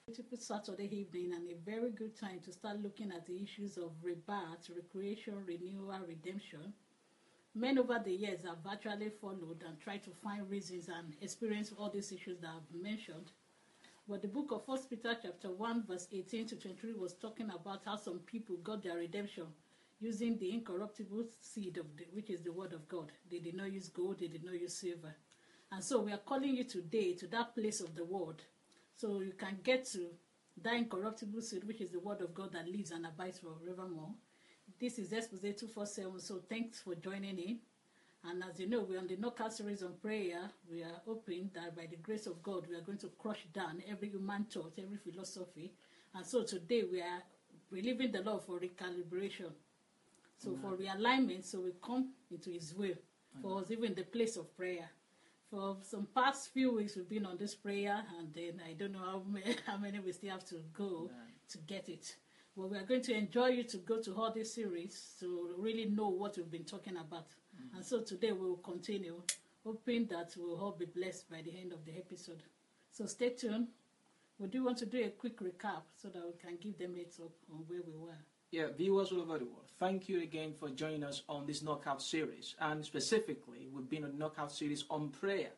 Beautiful Saturday evening and a very good time to start looking at the issues of rebirth, recreation, renewal, redemption. Men over the years have virtually followed and tried to find reasons and experience all these issues that I've mentioned. But the book of 1 Peter chapter 1 verse 18 to 23 was talking about how some people got their redemption using the incorruptible seed which is the word of God. They did not use gold, they did not use silver. And so we are calling you today to that place of the word, so you can get to that incorruptible seed, which is the word of God that lives and abides forevermore. This is Exposé 247, so thanks for joining in. And as you know, we're on the knockout series on prayer. We are hoping that by the grace of God, we are going to crush down every human thought, every philosophy. And so today we are believing the Lord for recalibration. So for realignment, so we come into His will for us, even the place of prayer. For some past few weeks, we've been on this prayer, and then I don't know how many we still have to go to get it. Well, we are going to enjoy you to go to all this series to really know what we've been talking about. And so today we will continue, hoping that we'll all be blessed by the end of the episode. So stay tuned. We do want to do a quick recap so that we can give them a heads up on where we were. Yeah, viewers all over the world, thank you again for joining us on this Knockout series. And specifically, we've been on a Knockout series on prayer.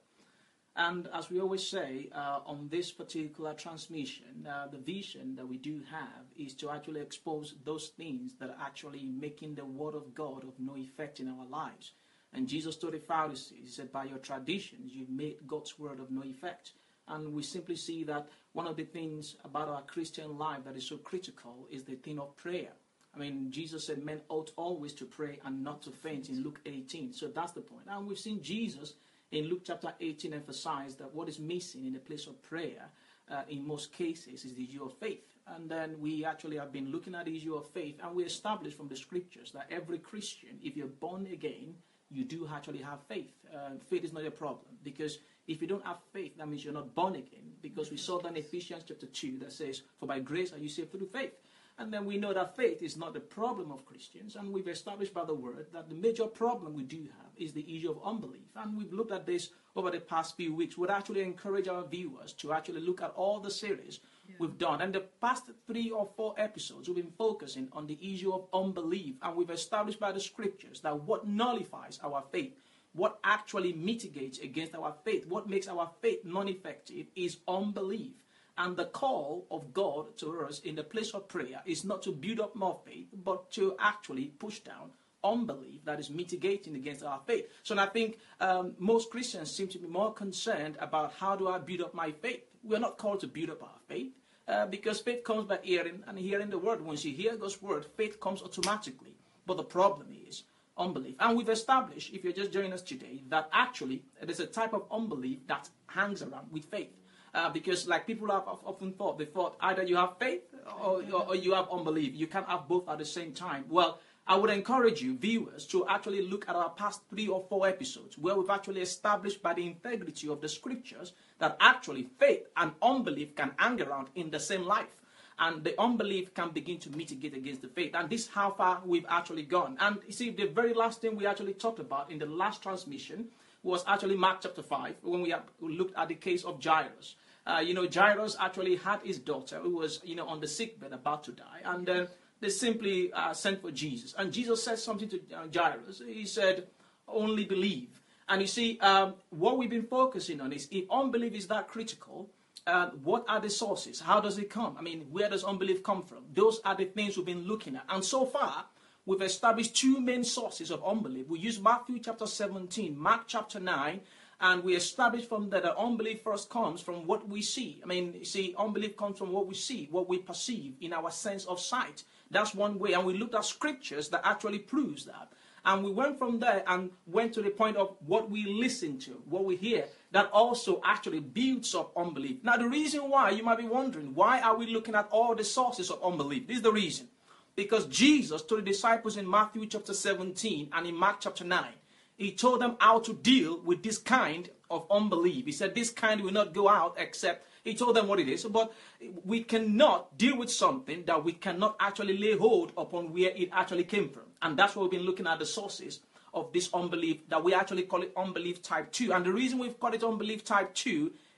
And as we always say, on this particular transmission, the vision that we do have is to actually expose those things that are actually making the word of God of no effect in our lives. And Jesus told the Pharisees, He said, by your traditions, you've made God's word of no effect. And we simply see that one of the things about our Christian life that is so critical is the thing of prayer. I mean, Jesus said men ought always to pray and not to faint in Luke 18. So that's the point. And we've seen Jesus in Luke chapter 18 emphasize that what is missing in the place of prayer in most cases is the issue of faith. And then we actually have been looking at the issue of faith, and we established from the scriptures that every Christian, if you're born again, you do actually have faith. Faith is not a problem, because if you don't have faith, that means you're not born again, because we saw that in Ephesians chapter 2 that says, for by grace are you saved through faith. And then we know that faith is not the problem of Christians, and we've established by the word that the major problem we do have is the issue of unbelief. And we've looked at this over the past few weeks. We'd actually encourage our viewers to actually look at all the series we've done. And the past 3 or 4 episodes, we've been focusing on the issue of unbelief, and we've established by the scriptures that what nullifies our faith, what actually mitigates against our faith, what makes our faith non-effective is unbelief. And the call of God to us in the place of prayer is not to build up more faith, but to actually push down unbelief that is mitigating against our faith. So I think most Christians seem to be more concerned about how do I build up my faith. We're not called to build up our faith because faith comes by hearing and hearing the word. Once you hear God's word, faith comes automatically. But the problem is unbelief. And we've established, if you're just joining us today, that actually there's a type of unbelief that hangs around with faith. Because like people have often thought, they thought either you have faith or you have unbelief. You can't have both at the same time. Well, I would encourage you, viewers, to actually look at our past 3 or 4 episodes where we've actually established by the integrity of the scriptures that actually faith and unbelief can hang around in the same life. And the unbelief can begin to mitigate against the faith. And this is how far we've actually gone. And you see, the very last thing we actually talked about in the last transmission was actually Mark chapter 5, when we looked at the case of Jairus. Jairus actually had his daughter who was, on the sickbed about to die. And they simply sent for Jesus. And Jesus said something to Jairus. He said, only believe. And you see, what we've been focusing on is if unbelief is that critical, what are the sources? How does it come? I mean, where does unbelief come from? Those are the things we've been looking at. And so far, we've established 2 main sources of unbelief. We use Matthew chapter 17, Mark chapter 9, and we established from that unbelief first comes from what we see. I mean, you see, unbelief comes from what we see, what we perceive in our sense of sight. That's one way. And we looked at scriptures that actually proves that. And we went from there and went to the point of what we listen to, what we hear, that also actually builds up unbelief. Now, the reason why, you might be wondering, why are we looking at all the sources of unbelief? This is the reason. Because Jesus told the disciples in Matthew chapter 17 and in Mark chapter 9, He told them how to deal with this kind of unbelief. He said this kind will not go out except, He told them what it is. But we cannot deal with something that we cannot actually lay hold upon where it actually came from. And that's why we've been looking at the sources of this unbelief that we actually call it unbelief type 2. And the reason we've called it unbelief type 2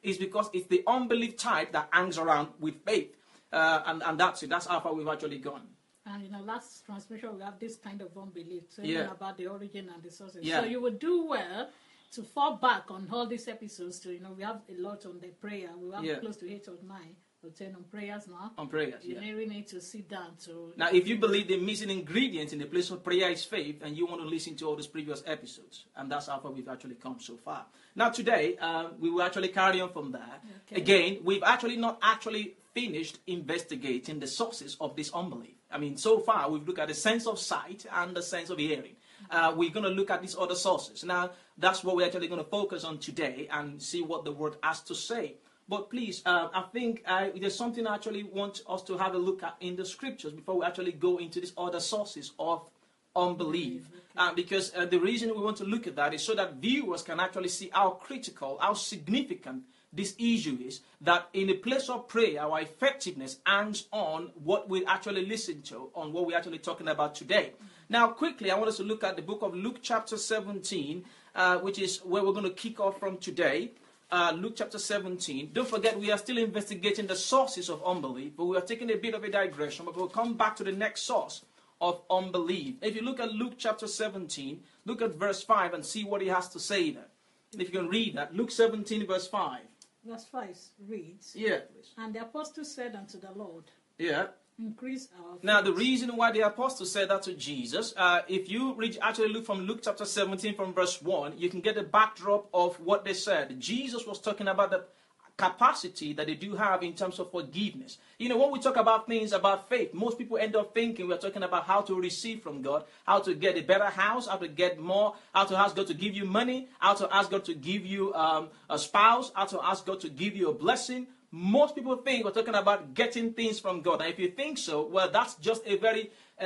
is because it's the unbelief type that hangs around with faith. And that's it. That's how far we've actually gone. And in our last transmission, we have this kind of unbelief, saying Yeah. about the origin and the sources. Yeah. So you would do well to fall back on all these episodes. To, we have a lot on the prayer. We have Yeah. close to 8 or 9 or 10 on prayers now. On prayers, You yeah. really need to sit down to... Now, if you believe the missing ingredient in the place of prayer is faith, and you want to listen to all those previous episodes, and that's how far we've actually come so far. Now, today, we will actually carry on from there. Okay. Again, we've actually not actually finished investigating the sources of this unbelief. I mean, so far, we've looked at the sense of sight and the sense of hearing. We're going to look at these other sources. Now, that's what we're actually going to focus on today and see what the word has to say. But please, I think there's something I actually want us to have a look at in the scriptures before we actually go into these other sources of unbelief. Because the reason we want to look at that is so that viewers can actually see how critical, how significant this issue is, that in a place of prayer, our effectiveness hangs on what we actually listen to, on what we're actually talking about today. Now, quickly, I want us to look at the book of Luke chapter 17, which is where we're going to kick off from today. Luke chapter 17. Don't forget, we are still investigating the sources of unbelief, but we are taking a bit of a digression, but we'll come back to the next source of unbelief. If you look at Luke chapter 17, look at verse 5 and see what he has to say there. If you can read that. Luke 17, verse 5. Verse 5 reads, Yeah, please. And the apostle said unto the Lord, Yeah. increase our faith. Now, the reason why the apostle said that to Jesus, if you actually look from Luke chapter 17 from verse 1, you can get a backdrop of what they said. Jesus was talking about the capacity that they do have in terms of forgiveness. When we talk about things about faith, most people end up thinking we're talking about how to receive from God, how to get a better house, how to get more, how to ask God to give you money, how to ask God to give you a spouse, how to ask God to give you a blessing. Most people think we're talking about getting things from God. And if you think so, well, that's just a very,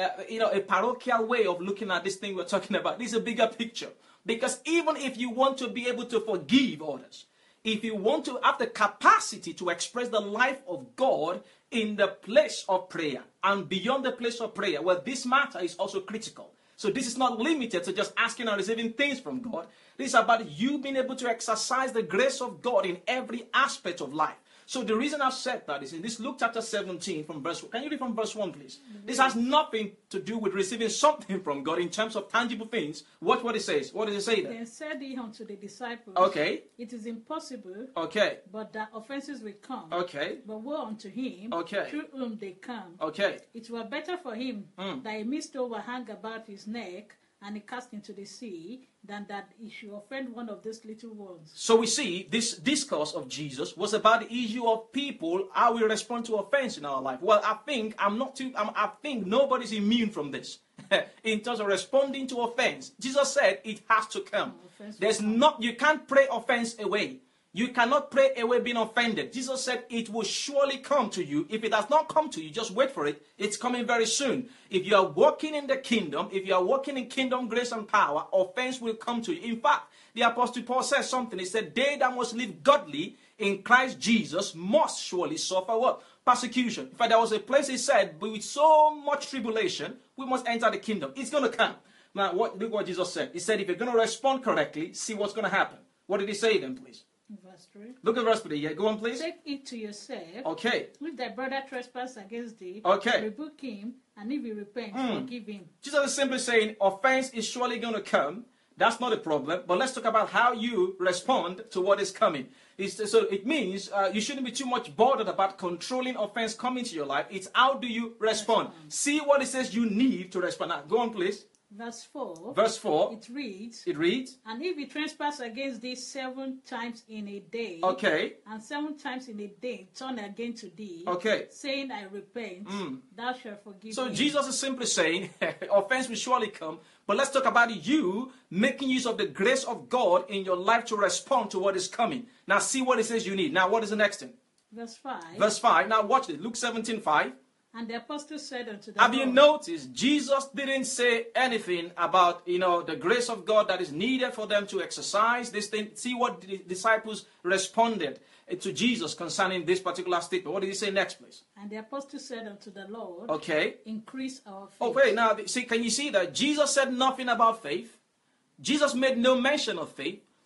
a parochial way of looking at this thing we're talking about. This is a bigger picture. Because even if you want to be able to forgive others, if you want to have the capacity to express the life of God in the place of prayer and beyond the place of prayer, well, this matter is also critical. So this is not limited to just asking and receiving things from God. This is about you being able to exercise the grace of God in every aspect of life. So the reason I've said that is in this Luke chapter 17 from verse 1. Can you read from verse 1, please? This has nothing to do with receiving something from God in terms of tangible things. Watch what it says. What does it say there? Then said he unto the disciples, Okay. It is impossible, Okay. but that offenses will come. Okay. But woe unto him, Okay. through whom they come. Okay. It were better for him that a millstone hang about his neck and he cast into the sea, than that he should offend one of these little ones. So we see this discourse of Jesus was about the issue of people, how we respond to offense in our life. Well, I think nobody's immune from this. In terms of responding to offense, Jesus said it has to come. You can't pray offense away. You cannot pray away being offended. Jesus said it will surely come to you. If it has not come to you, just wait for it. It's coming very soon. If you are walking in the kingdom, if you are walking in kingdom grace and power, offense will come to you. In fact, the Apostle Paul says something. He said, they that must live godly in Christ Jesus must surely suffer what? Persecution. In fact, there was a place he said, but with so much tribulation, we must enter the kingdom. It's going to come. Now, look what Jesus said. He said, if you're going to respond correctly, see what's going to happen. What did he say then, please? Verse 3. Look at verse 3. Yeah, go on, please. Take it to yourself. Okay. If thy brother trespass against thee, Okay. rebuke him, and if he repent, forgive him. Jesus is simply saying offense is surely going to come. That's not a problem. But let's talk about how you respond to what is coming. So it means you shouldn't be too much bothered about controlling offense coming to your life. It's how do you respond. See what it says you need to respond. Now, go on, please. Verse 4. Verse 4. It reads. It reads. And if he trespass against thee 7 times in a day. Okay. And 7 times in a day turn again to thee. Okay. Saying, I repent. Thou shalt forgive So him. Jesus is simply saying, offense will surely come. But let's talk about you making use of the grace of God in your life to respond to what is coming. Now see what it says you need. Now what is the next thing? Verse 5. Verse 5. Now watch it. Luke 17:5. And the apostle said unto the Have Lord, you noticed Jesus didn't say anything about, the grace of God that is needed for them to exercise this thing? See what the disciples responded to Jesus concerning this particular statement. What did he say next, please? And the apostle said unto the Lord, Okay. increase our faith. Okay, now, see, can you see that Jesus said nothing about faith? Jesus made no mention of faith.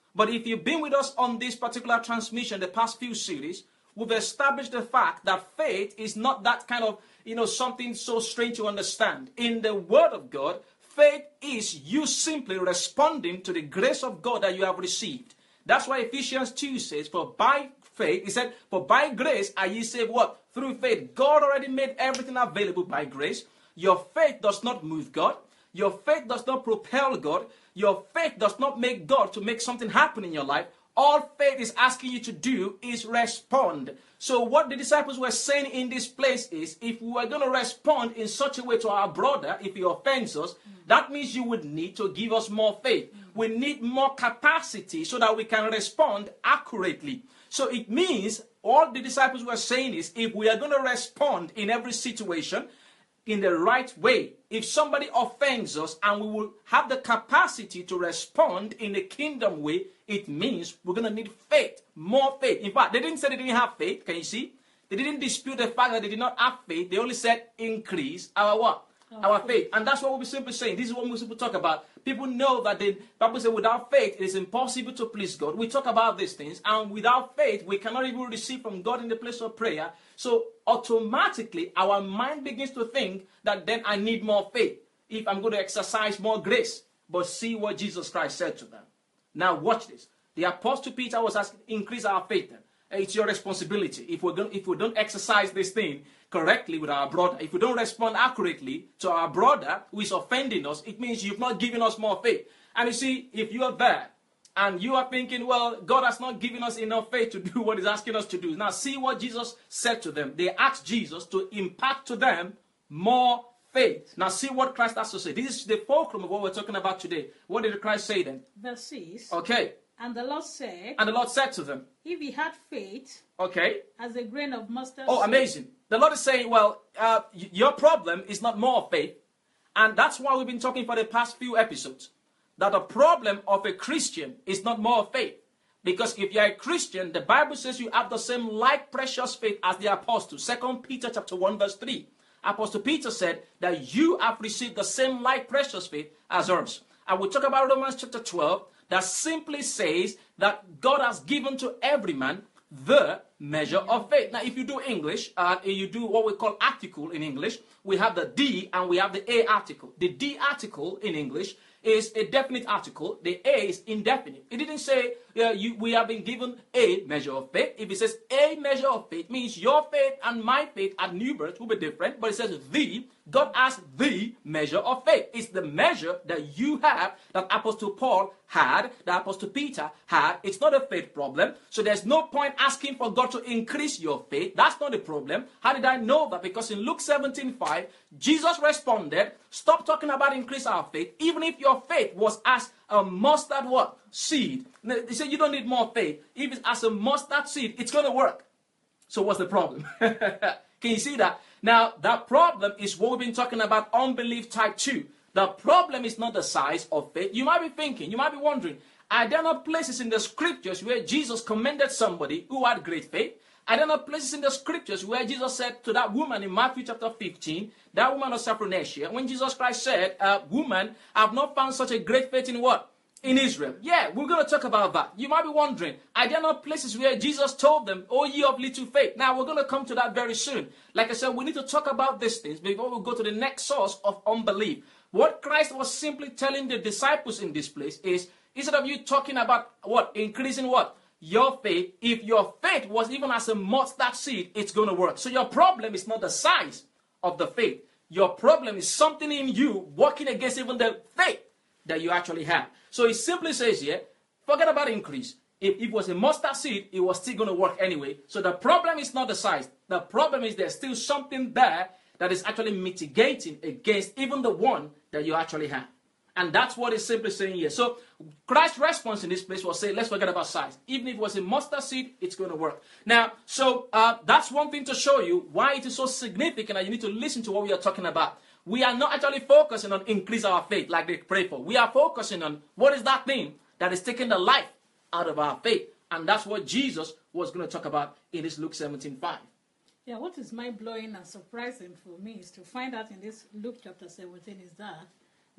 But if you've been with us on this particular transmission, the past few series, we've established the fact that faith is not that kind of, something so strange to understand. In the Word of God, faith is you simply responding to the grace of God that you have received. That's why Ephesians 2 says, for by faith, he said, for by grace are ye saved what? Through faith. God already made everything available by grace. Your faith does not move God. Your faith does not propel God. Your faith does not make God to make something happen in your life. All faith is asking you to do is respond. So what the disciples were saying in this place is, if we are going to respond in such a way to our brother, if he offends us, that means you would need to give us more faith. We need more capacity so that we can respond accurately. So it means all the disciples were saying is, if we are going to respond in every situation in the right way, if somebody offends us and we will have the capacity to respond in a kingdom way, it means we're going to need faith, more faith. In fact, they didn't say they didn't have faith. Can you see? They didn't dispute the fact that they did not have faith. They only said increase our what? Our faith. And that's what we're simply saying. This is what we simply talk about. People know that the Bible says without faith it is impossible to please God. We talk about these things, and without faith we cannot even receive from God in the place of prayer. So automatically our mind begins to think that then I need more faith if I'm going to exercise more grace. But see what Jesus Christ said to them. Now watch this. The Apostle Peter was asking, increase our faith then. It's your responsibility. If we don't exercise this thing correctly with our brother, if we don't respond accurately to our brother who is offending us, it means you've not given us more faith. And you see, if you are there and you are thinking, well, God has not given us enough faith to do what he's asking us to do. Now see what Jesus said to them. They asked Jesus to impart to them more faith. Now see what Christ has to say. This is the fulcrum of what we're talking about today. What did Christ say then? Verse 6. Okay. And the Lord said, to them, if he had faith, okay, as a grain of mustard seed. Oh, amazing. The Lord is saying, well, your problem is not more faith. And that's why we've been talking for the past few episodes. That the problem of a Christian is not more faith. Because if you're a Christian, the Bible says you have the same like precious faith as the apostle. 2 Peter chapter 1 verse 3. Apostle Peter said that you have received the same like precious faith as ours. And we talk about Romans chapter 12. That simply says that God has given to every man the measure of faith. Now, if you do English, you do what we call article in English. We have the D and we have the A article. The D article in English is a definite article. The A is indefinite. It didn't say we have been given a measure of faith. If it says a measure of faith, means your faith and my faith at new birth will be different. But it says the, God has the measure of faith. It's the measure that you have, that Apostle Paul had, that Apostle Peter had. It's not a faith problem. So there's no point asking for God to increase your faith. That's not the problem. How did I know that? Because in Luke 17:5, Jesus responded, stop talking about increase our faith. Even if your faith was as a mustard what? Seed. They said you don't need more faith. If it's as a mustard seed, it's going to work. So what's the problem? Can you see that? Now, that problem is what we've been talking about, unbelief type 2. The problem is not the size of faith. You might be thinking, you might be wondering, are there not places in the scriptures where Jesus commended somebody who had great faith? Are there not places in the scriptures where Jesus said to that woman in Matthew chapter 15, that woman of Syrophoenicia, when Jesus Christ said, woman, I have not found such a great faith in what? In Israel. Yeah, we're going to talk about that. You might be wondering, are there not places where Jesus told them, oh, ye of little faith? Now, we're going to come to that very soon. Like I said, we need to talk about these things before we go to the next source of unbelief. What Christ was simply telling the disciples in this place is, instead of you talking about what? Increasing what? Your faith. If your faith was even as a mustard seed, it's going to work. So your problem is not the size of the faith. Your problem is something in you working against even the faith that you actually have. So it simply says here, forget about increase. If it was a mustard seed, it was still going to work anyway. So the problem is not the size. The problem is there's still something there that is actually mitigating against even the one that you actually have. And that's what it's simply saying here. So Christ's response in this place was saying, let's forget about size. Even if it was a mustard seed, it's going to work. Now, so that's one thing to show you why it is so significant that you need to listen to what we are talking about. We are not actually focusing on increase our faith like they pray for. We are focusing on what is that thing that is taking the life out of our faith. And that's what Jesus was going to talk about in this Luke 17:5. Yeah, what is mind-blowing and surprising for me is to find out in this Luke chapter 17 is that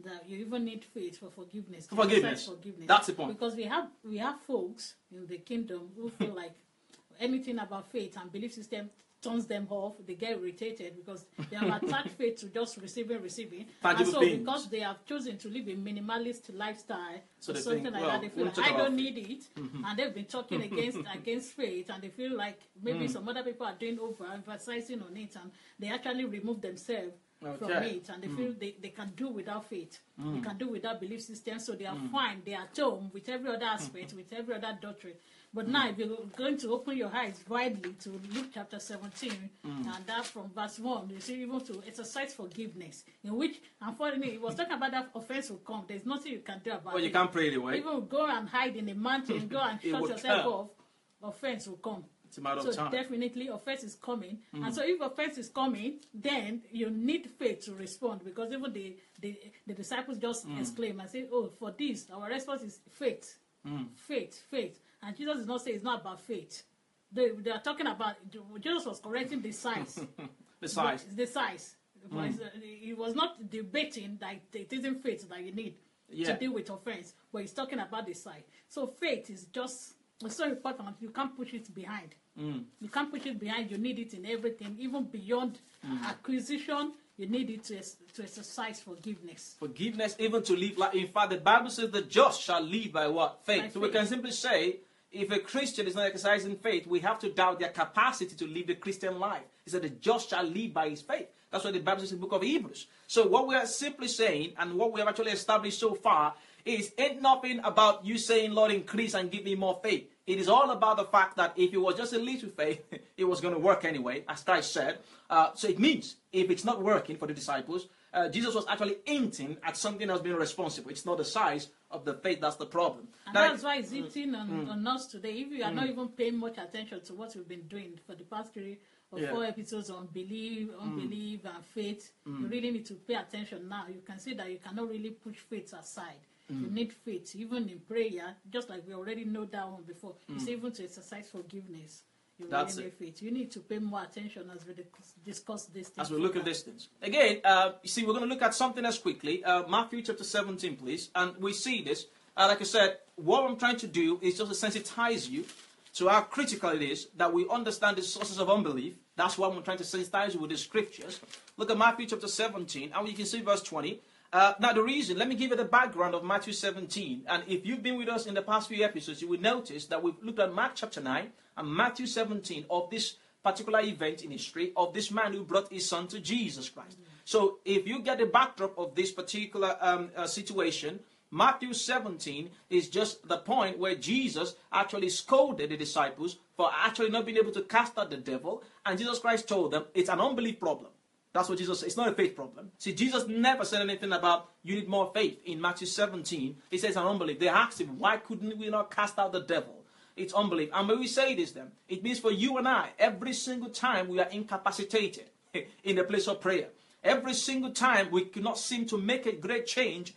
that you even need faith for forgiveness. For forgiveness. That's the point. Because we have folks in the kingdom who feel like anything about faith and belief system turns them off. They get irritated because they have attached faith to just receiving. Tangible and so things. because they have chosen to live a minimalist lifestyle So or they something think, like well, that, they feel we'll like, talk I about don't need it. And they've been talking against faith, and they feel like maybe some other people are doing overemphasizing on it, and they actually remove themselves from it, and they feel they can do without faith. They can do without belief system, so they are fine. They are at home with every other aspect, with every other doctrine. But now, if you're going to open your eyes widely to Luke chapter 17, and that from verse 1, you see, even to exercise forgiveness, in which, unfortunately, it was talking about that offense will come. There's nothing you can do about it. Well, you can't pray anyway. Even go and hide in a mountain, go and shut yourself off, offense will come. It's a matter So of time. definitely offense is coming. And so if offense is coming, then you need faith to respond, because even the disciples just exclaim and say, oh, for this, our response is faith. Faith. And Jesus is not saying it's not about faith. They are talking about, Jesus was correcting the size. The size. The size. He was not debating that it isn't faith that you need to deal with offense, but he's talking about the size. So faith is just, it's so important. You can't push it behind. You can't push it behind. You need it in everything, even beyond acquisition. You need it to exercise forgiveness. Forgiveness, even to live like. In fact, the Bible says the just shall live by what? Faith. By So we faith. can simply say, if a Christian is not exercising faith, we have to doubt their capacity to live the Christian life. He said the just shall live by his faith. That's what the Bible says in the book of Hebrews. So what we are simply saying, and what we have actually established so far, is ain't nothing about you saying, Lord, increase and give me more faith. It is all about the fact that if it was just a little faith, it was going to work anyway, as Christ said. So it means if it's not working for the disciples, Jesus was actually hinting at something that's been responsible. It's not the size of the faith that's the problem. And that's why it's hitting on us today. If you are not even paying much attention to what we've been doing for the past 3 or 4 episodes on belief, unbelief, and faith, you really need to pay attention now. You can see that you cannot really push faith aside. You need faith, even in prayer, just like we already know that one before. It's even to exercise forgiveness. You That's really need faith. You need to pay more attention as we discuss this thing. As we look at these things. Again, you see, we're going to look at something else quickly. Matthew chapter 17, please. And we see this. Like I said, what I'm trying to do is just to sensitize you to how critical it is that we understand the sources of unbelief. That's why I'm trying to sensitize you with the scriptures. Look at Matthew chapter 17, and you can see verse 20. Now, the reason, let me give you the background of Matthew 17. And if you've been with us in the past few episodes, you will notice that we've looked at Mark chapter 9 and Matthew 17 of this particular event in history of this man who brought his son to Jesus Christ. So if you get the backdrop of this particular situation, Matthew 17 is just the point where Jesus actually scolded the disciples for actually not being able to cast out the devil. And Jesus Christ told them it's an unbelief problem. That's what Jesus said. It's not a faith problem. See, Jesus never said anything about you need more faith. In Matthew 17, he says an unbelief. They asked him, why couldn't we not cast out the devil? It's unbelief. And when we say this then, it means for you and I, every single time we are incapacitated in the place of prayer, every single time we cannot seem to make a great change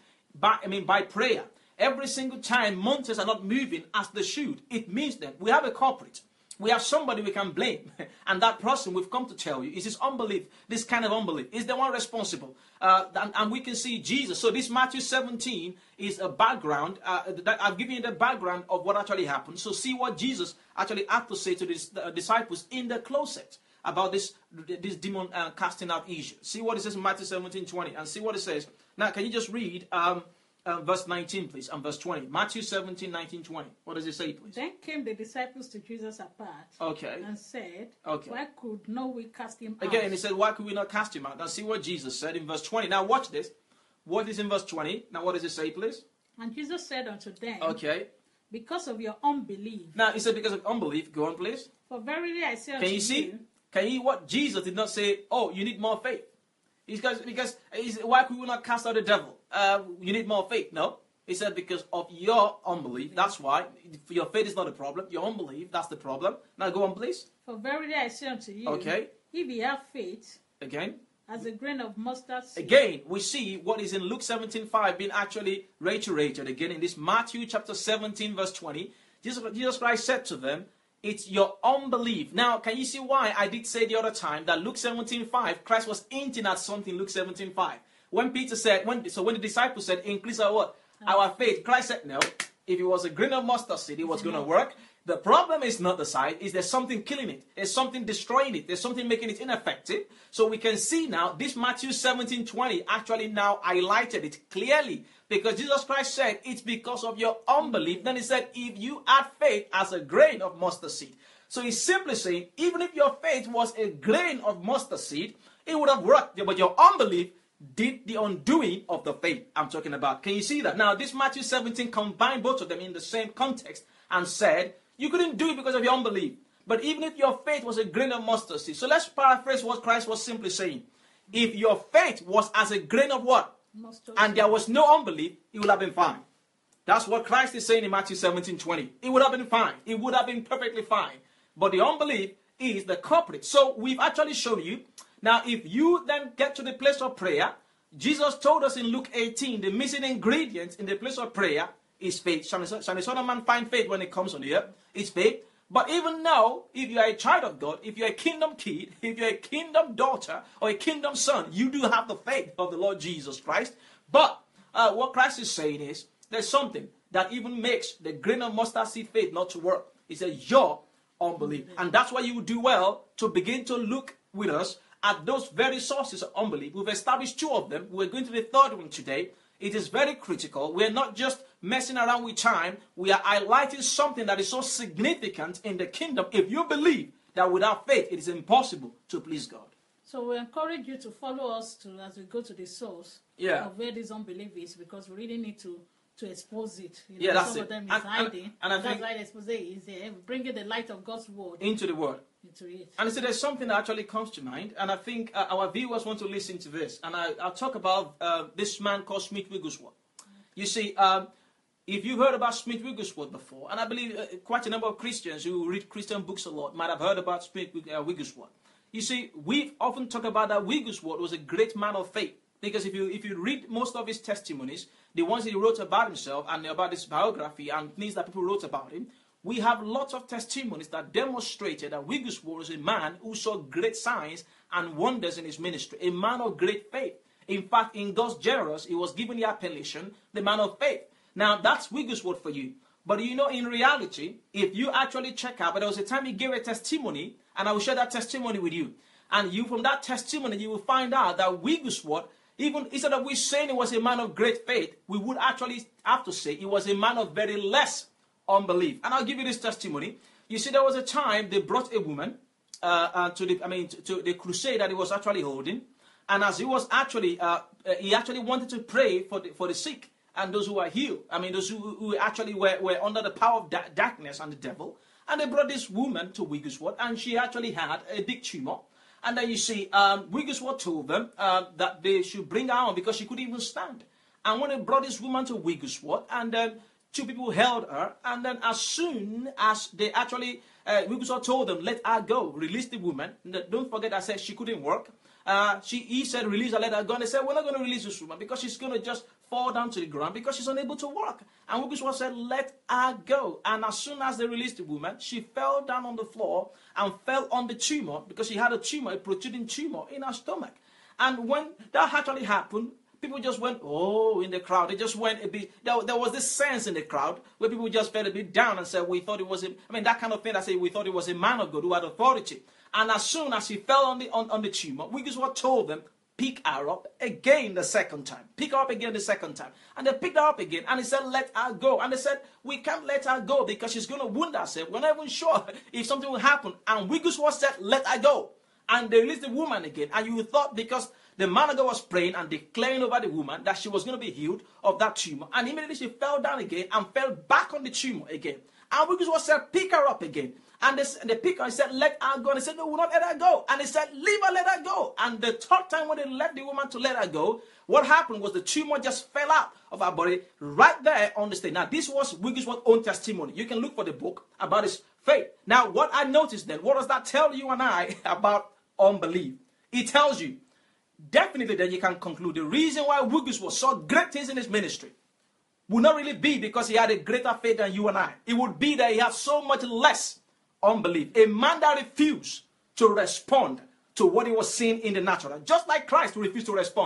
by prayer, every single time mountains are not moving as they should, it means that we have a culprit. We have somebody we can blame, and that person we've come to tell you is this unbelief, this kind of unbelief, is the one responsible. And we can see Jesus. So this Matthew 17 is a background. That I've given you the background of what actually happened. So see what Jesus actually had to say to his disciples in the closet about this demon casting out issue. See what it says in Matthew 17:20, and see what it says. Now, can you just read verse 19, please, and verse 20. Matthew 17, 19, 20. What does it say, please? Then came the disciples to Jesus apart and said, why could not we cast him out? Again, he said, why could we not cast him out? Now see what Jesus said in verse 20. Now watch this. What is in verse 20? Now what does it say, please? And Jesus said unto them, because of your unbelief. Now he said, because of unbelief. Go on, please. For verily I say unto you, Can you what? Jesus did not say, oh, you need more faith. Because why could we not cast out the devil? You need more faith. No. He said because of your unbelief. That's why. Your faith is not a problem. Your unbelief, that's the problem. Now go on, please. For verily I say unto you, if ye have faith, again, as a grain of mustard seed. Again, we see what is in Luke 17:5 being actually reiterated again in this Matthew chapter 17 verse 20. Jesus Christ said to them, it's your unbelief. Now, can you see why I did say the other time that Luke 17:5, Christ was hinting at something in Luke 17:5. when Peter said, when the disciples said, increase our what? Our faith. Christ said, no. If it was a grain of mustard seed, it was going to work. The problem is not the size, is there's something killing it. There's something destroying it. There's something making it ineffective. So we can see now, this Matthew 17:20 actually now highlighted it clearly. Because Jesus Christ said, it's because of your unbelief. Then he said, if you had faith as a grain of mustard seed. So he's simply saying, even if your faith was a grain of mustard seed, it would have worked. But your unbelief did the undoing of the faith I'm talking about. Can you see that? Now, this Matthew 17 combined both of them in the same context and said, you couldn't do it because of your unbelief. But even if your faith was a grain of mustard seed. So let's paraphrase what Christ was simply saying. If your faith was as a grain of what? Mustard. And there was no unbelief, it would have been fine. That's what Christ is saying in Matthew 17:20. It would have been fine. It would have been perfectly fine. But the unbelief is the culprit. So we've actually shown you. Now, if you then get to the place of prayer, Jesus told us in Luke 18, the missing ingredient in the place of prayer is faith. Shall the Son of Man find faith when it comes on the earth? It's faith. But even now, if you are a child of God, if you're a kingdom kid, if you're a kingdom daughter or a kingdom son, you do have the faith of the Lord Jesus Christ. But what Christ is saying is, there's something that even makes the grain of mustard seed faith not to work. He says, your unbelief. And that's why you would do well to begin to look with us at those very sources of unbelief. We've established two of them. We're going to the third one today. It is very critical. We're not just messing around with time. We are highlighting something that is so significant in the kingdom. If you believe that without faith, it is impossible to please God. So we encourage you to follow us as we go to the source of where this unbelief is, because we really need to expose it. You know, that's some it. of them is hiding. And that's why the expose is bringing the light of God's word into the word. Into it. And so there's something that actually comes to mind, and I think our viewers want to listen to this. And I'll talk about this man called Smith Wigglesworth. You see, if you've heard about Smith Wigglesworth before, and I believe quite a number of Christians who read Christian books a lot might have heard about Smith Wigglesworth. You see, we've often talked about that Wigglesworth was a great man of faith. Because if you read most of his testimonies, the ones he wrote about himself and about his biography and things that people wrote about him, we have lots of testimonies that demonstrated that Wigglesworth was a man who saw great signs and wonders in his ministry, a man of great faith. In fact, in God's generals, he was given the appellation, the man of faith. Now, that's Wigglesworth for you. But you know, in reality, if you actually check out, but there was a time he gave a testimony, and I will share that testimony with you. And you, from that testimony, you will find out that Wigglesworth, even instead of we saying he was a man of great faith, we would actually have to say he was a man of very less unbelief. And I'll give you this testimony. You see, there was a time they brought a woman to the crusade that he was actually holding, and as he was actually, he actually wanted to pray for the sick and those who are healed. I mean, those who actually were under the power of darkness and the devil. And they brought this woman to Wigglesworth, and she actually had a big tumor. And then you see, Wigglesworth told them that they should bring her on because she couldn't even stand. And when they brought this woman to Wigglesworth, and then two people held her, and then as soon as they actually, Wigglesworth told them, let her go, release the woman. Don't forget I said she couldn't work. He said, release her, let her go. And they said, we're not going to release this woman because she's going to just fall down to the ground because she's unable to work. And Wigglesworth said, let her go. And as soon as they released the woman, she fell down on the floor and fell on the tumor because she had a tumor, a protruding tumor in her stomach. And when that actually happened, people just went, oh, in the crowd. They just went a bit, there was this sense in the crowd where people just felt a bit down and said, we thought it was, that kind of thing. I say, we thought it was a man of God who had authority. And as soon as he fell on the tumor, Wigglesworth told them, pick her up again the second time. Pick her up again the second time. And they picked her up again, and he said, let her go. And they said, we can't let her go because she's going to wound herself. We're not even sure if something will happen. And Wigglesworth said, let her go. And they released the woman again. And you thought because the man of God was praying and declaring over the woman that she was going to be healed of that tumor. And immediately she fell down again and fell back on the tumor again. And Wigglesworth said, pick her up again. And they picked her and said, let her go. And they said, no, we'll not let her go. And they said, leave her, let her go. And the third time when they left the woman to let her go, what happened was the tumor just fell out of her body right there on the stage. Now, this was Wigglesworth's own testimony. You can look for the book about his faith. Now, what I noticed then, what does that tell you and I about unbelief? It tells you definitely that you can conclude the reason why Wigglesworth saw great things in his ministry would not really be because he had a greater faith than you and I. It would be that he had so much less unbelief. A man that refused to respond to what he was seeing in the natural. Just like Christ who refused to respond.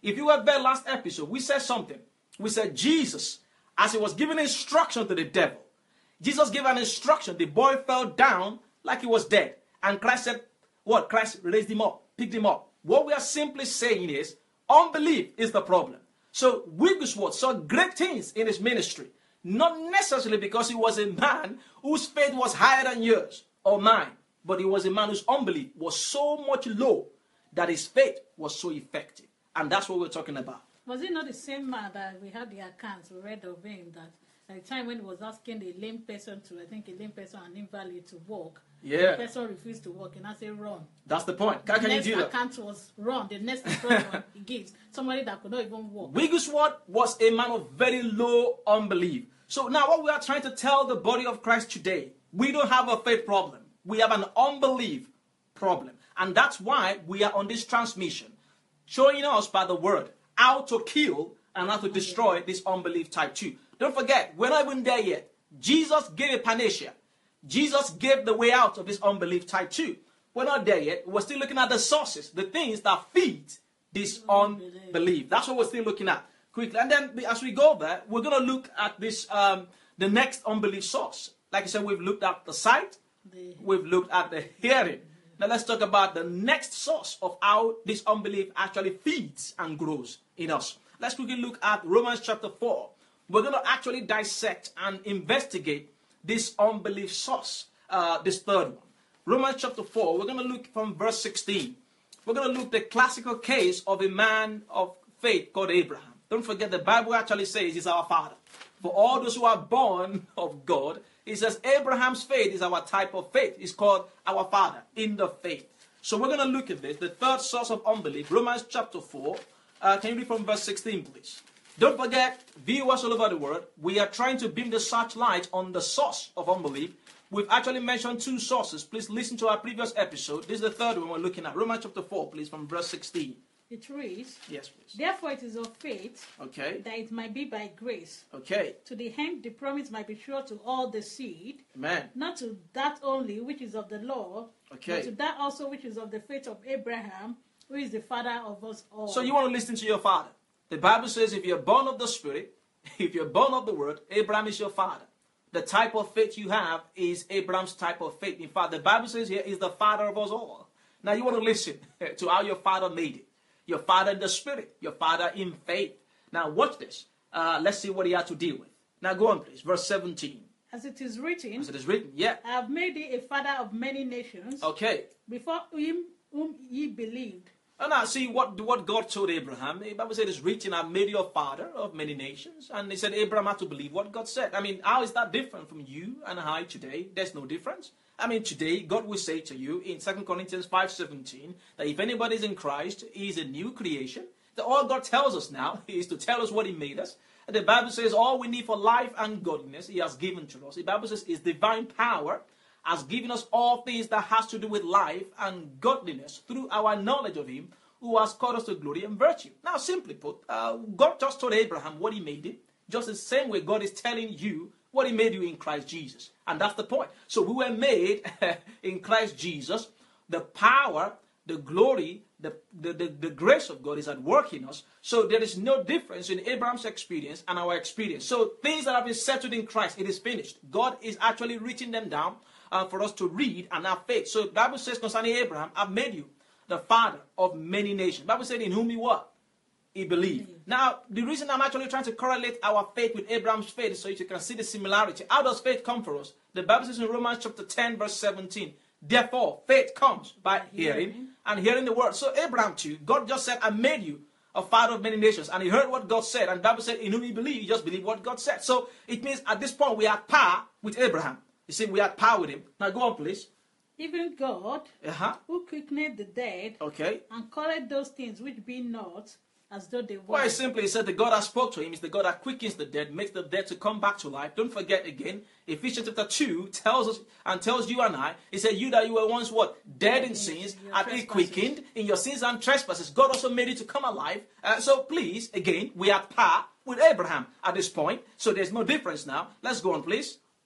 If you were there last episode, we said something. We said Jesus, as he was giving instruction to the devil, Jesus gave an instruction. The boy fell down like he was dead. And Christ said, what? Christ raised him up, picked him up. What we are simply saying is, unbelief is the problem. So Wigglesworth saw great things in his ministry, not necessarily because he was a man whose faith was higher than yours or mine, but he was a man whose unbelief was so much low that his faith was so effective. And that's what we're talking about. Was it not the same man that we had the accounts, we read of him, that at the time when he was asking a lame person to, I think a lame person, an invalid, to walk, Yeah. the person refused to walk, and I say run. That's the point. How can you do The that? next account was run. The next instruction he gives, somebody that could not even walk. Wigglesworth was a man of very low unbelief. So now what we are trying to tell the body of Christ today, we don't have a faith problem. We have an unbelief problem. And that's why we are on this transmission, showing us by the word how to kill and how to destroy this unbelief type 2. Don't forget, we're not even there yet. Jesus gave a panacea. Jesus gave the way out of this unbelief type 2. We're not there yet. We're still looking at the sources, the things that feed this unbelief. That's what we're still looking at quickly. And then as we go there, we're going to look at this, the next unbelief source. Like I said, we've looked at the sight. We've looked at the hearing. Now let's talk about the next source of how this unbelief actually feeds and grows in us. Let's quickly look at Romans chapter 4. We're going to actually dissect and investigate this unbelief source, this third one. Romans chapter 4, we're going to look from verse 16. We're going to look at the classical case of a man of faith called Abraham. Don't forget, the Bible actually says he's our father. For all those who are born of God, it says Abraham's faith is our type of faith. It's called our father in the faith. So we're going to look at this, the third source of unbelief, Romans chapter 4. Can you read from verse 16, please? Don't forget, viewers all over the world, we are trying to beam the searchlight on the source of unbelief. We've actually mentioned two sources. Please listen to our previous episode. This is the third one we're looking at. Romans chapter 4, please, from verse 16. It reads, Yes, please. therefore it is of faith, Okay. that it might be by grace, Okay. to the end the promise might be sure to all the seed, Amen. not to that only which is of the law, Okay. but to that also which is of the faith of Abraham, who is the father of us all. So you want to listen to your father. The Bible says if you're born of the Spirit, if you're born of the Word, Abraham is your father. The type of faith you have is Abraham's type of faith. In fact, the Bible says here is the father of us all. Now you want to listen to how your father made it. Your father in the Spirit, your father in faith. Now watch this. Let's see what he had to deal with. Now go on, please. Verse 17. As it is written, As it is written, yeah. I have made thee a father of many nations, Okay. before him whom ye believed. And now see what God told Abraham. The Bible said it's written, I've made you a father of many nations. And he said Abraham had to believe what God said. I mean, how is that different from you and I today? There's no difference. I mean, today, God will say to you in 2 Corinthians 5:17 that if anybody is in Christ, he is a new creation. That all God tells us now is to tell us what he made us. And the Bible says all we need for life and godliness, he has given to us. The Bible says his divine power has given us all things that has to do with life and godliness through our knowledge of him who has called us to glory and virtue. Now, simply put, God just told Abraham what he made him, just the same way God is telling you what he made you in Christ Jesus. And that's the point. So we were made in Christ Jesus. The power, the glory, the grace of God is at work in us. So there is no difference in Abraham's experience and our experience. So things that have been settled in Christ, it is finished. God is actually writing them down for us to read and have faith. So the Bible says concerning Abraham, I've made you the father of many nations. The Bible said in whom he what? He believed. Now, the reason I'm actually trying to correlate our faith with Abraham's faith is so you can see the similarity. How does faith come for us? The Bible says in Romans chapter 10 verse 17, therefore faith comes by hearing and hearing the word. So Abraham too, God just said, I made you a father of many nations. And he heard what God said. And the Bible said, in whom he believed, he just believed what God said. So it means at this point we had power with Abraham. You see, we had power with him. Now go on, please. Even God, who quickened the dead, Okay. and called those things which be not, as though they were. Quite simply, he said the God that spoke to him is the God that quickens the dead, makes the dead to come back to life. Don't forget again, Ephesians chapter 2 tells us and tells you and I, he said, you that you were once what? Dead in sins, and he quickened in your sins and trespasses. God also made you to come alive. So please, again, we have power with Abraham at this point. So there's no difference now. Let's go on, please.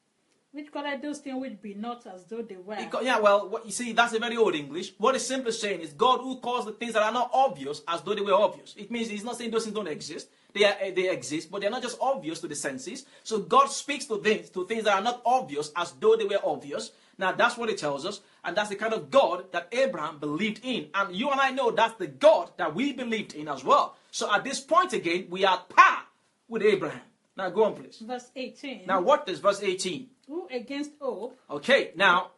Which called those things which be not as though they were. Yeah, well, what you see, that's a very old English. What it's simply saying is God who calls the things that are not obvious as though they were obvious. It means he's not saying those things don't exist. They exist, but they're not just obvious to the senses. So God speaks to things that are not obvious as though they were obvious. Now, that's what it tells us. And that's the kind of God that Abraham believed in. And you and I know that's the God that we believed in as well. So at this point again, we are par with Abraham. Now, go on, please. Verse 18. Now, what is verse 18? Who against hope? Okay, now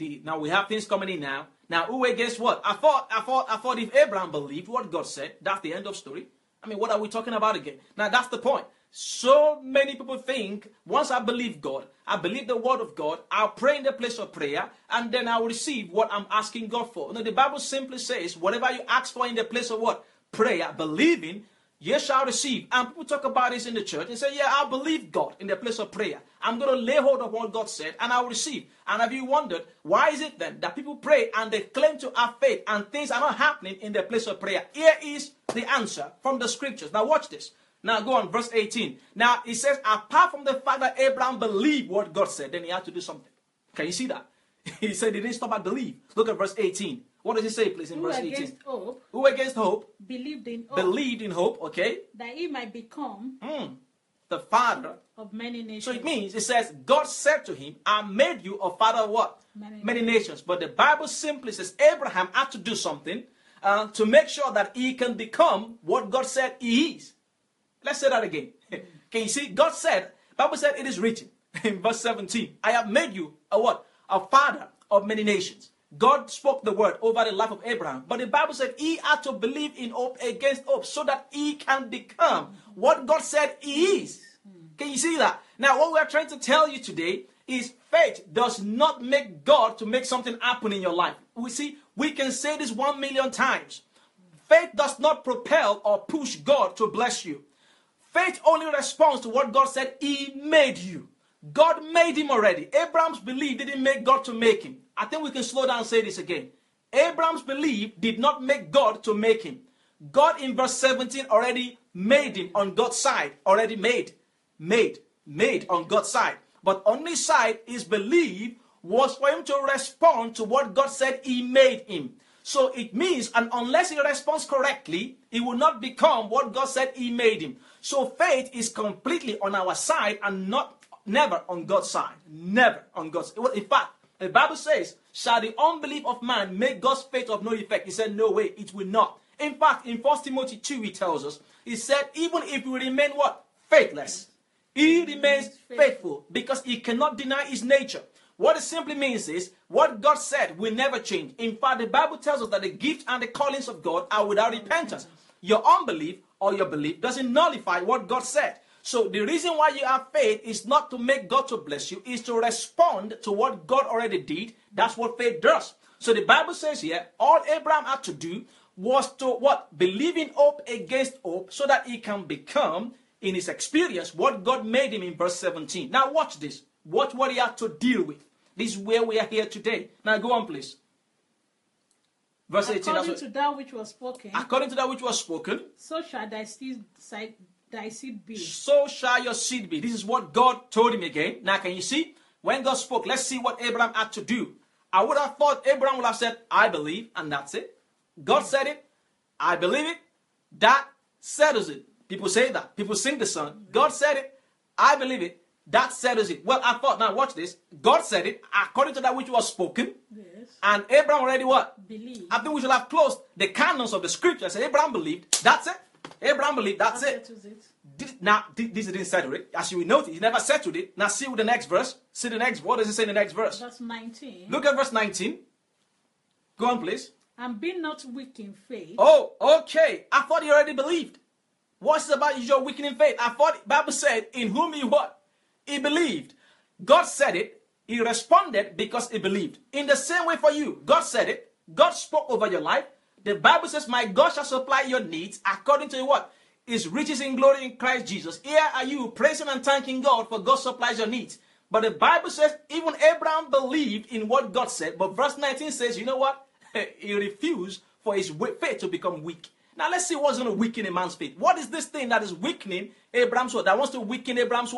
we have things coming in now. Now, who against what? I thought if Abraham believed what God said, that's the end of story. I mean, what are we talking about again? Now, that's the point. So many people think, once I believe God, I believe the word of God, I'll pray in the place of prayer, and then I'll receive what I'm asking God for. No, the Bible simply says, whatever you ask for in the place of what? Prayer, believing, you shall receive. And people talk about this in the church and say, yeah, I believe God in the place of prayer. I'm going to lay hold of what God said and I'll receive. And have you wondered, why is it then that people pray and they claim to have faith and things are not happening in the place of prayer? Here is the answer from the scriptures. Now watch this. Now go on, verse 18. Now it says, apart from the fact that Abraham believed what God said, then he had to do something. Can you see that? He said he didn't stop at believe. Look at verse 18. What does it say, please, in verse 18? Against hope, who against hope? Believed in hope. Believed in hope, okay? That he might become the father of many nations. So it means, it says, God said to him, I made you a father of what? Many nations. But the Bible simply says Abraham had to do something to make sure that he can become what God said he is. Let's say that again. Can you see? God said, Bible said it is written in verse 17, I have made you a what? A father of many nations. God spoke the word over the life of Abraham. But the Bible said he had to believe in hope against hope so that he can become what God said he is. Can you see that? Now, what we are trying to tell you today is faith does not make God to make something happen in your life. We can say this 1,000,000 times. Faith does not propel or push God to bless you. Faith only responds to what God said he made you. God made him already. Abraham's belief didn't make God to make him. I think we can slow down and say this again. Abraham's belief did not make God to make him. God in verse 17 already made him on God's side. Already made on God's side. But on his side, his belief was for him to respond to what God said he made him. So it means, and unless he responds correctly, he will not become what God said he made him. So faith is completely on our side and never on God's side. Never on God's side. In fact, the Bible says, shall the unbelief of man make God's faith of no effect? He said, no way, it will not. In fact, in 1 Timothy 2, he tells us, he said, even if we remain what? Faithless. He remains faithful because he cannot deny his nature. What it simply means is, what God said will never change. In fact, the Bible tells us that the gifts and the callings of God are without repentance. Your unbelief or your belief doesn't nullify what God said. So the reason why you have faith is not to make God to bless you, is to respond to what God already did. That's what faith does. So the Bible says here, all Abraham had to do was to what? Believe in hope against hope so that he can become, in his experience, what God made him in verse 17. Now watch this. Watch what he had to deal with. This is where we are here today. Now go on, please. Verse 18. According to that which was spoken. According to that which was spoken. So shall thy seed be. So shall your seed be. This is what God told him again. Now can you see? When God spoke, let's see what Abraham had to do. I would have thought Abraham would have said, I believe, and that's it. God said it. I believe it. That settles it. People say that. People sing the song. God said it. I believe it. That settles it. Well, I thought, now watch this. God said it according to that which was spoken. Yes. And Abraham already what? Believed. I think we should have closed the canons of the scripture. Say Abraham believed. That's it. Abraham believed. That's it. Now, this didn't settle it. As you will notice, he never settled it. Now see with the next verse. See the next. What does it say in the next verse? Verse 19. Look at verse 19. Go on, please. And be not weak in faith. Oh, okay. I thought he already believed. What's about your weakening faith? I thought the Bible said, in whom he what? He believed. God said it. He responded because he believed. In the same way for you, God said it. God spoke over your life. The Bible says, my God shall supply your needs according to what? His riches in glory in Christ Jesus. Here are you praising and thanking God for God supplies your needs. But the Bible says, even Abraham believed in what God said. But verse 19 says, you know what? He refused for his faith to become weak. Now let's see what's going to weaken a man's faith. What is this thing that is weakening Abraham's what? That wants to weaken Abraham's what?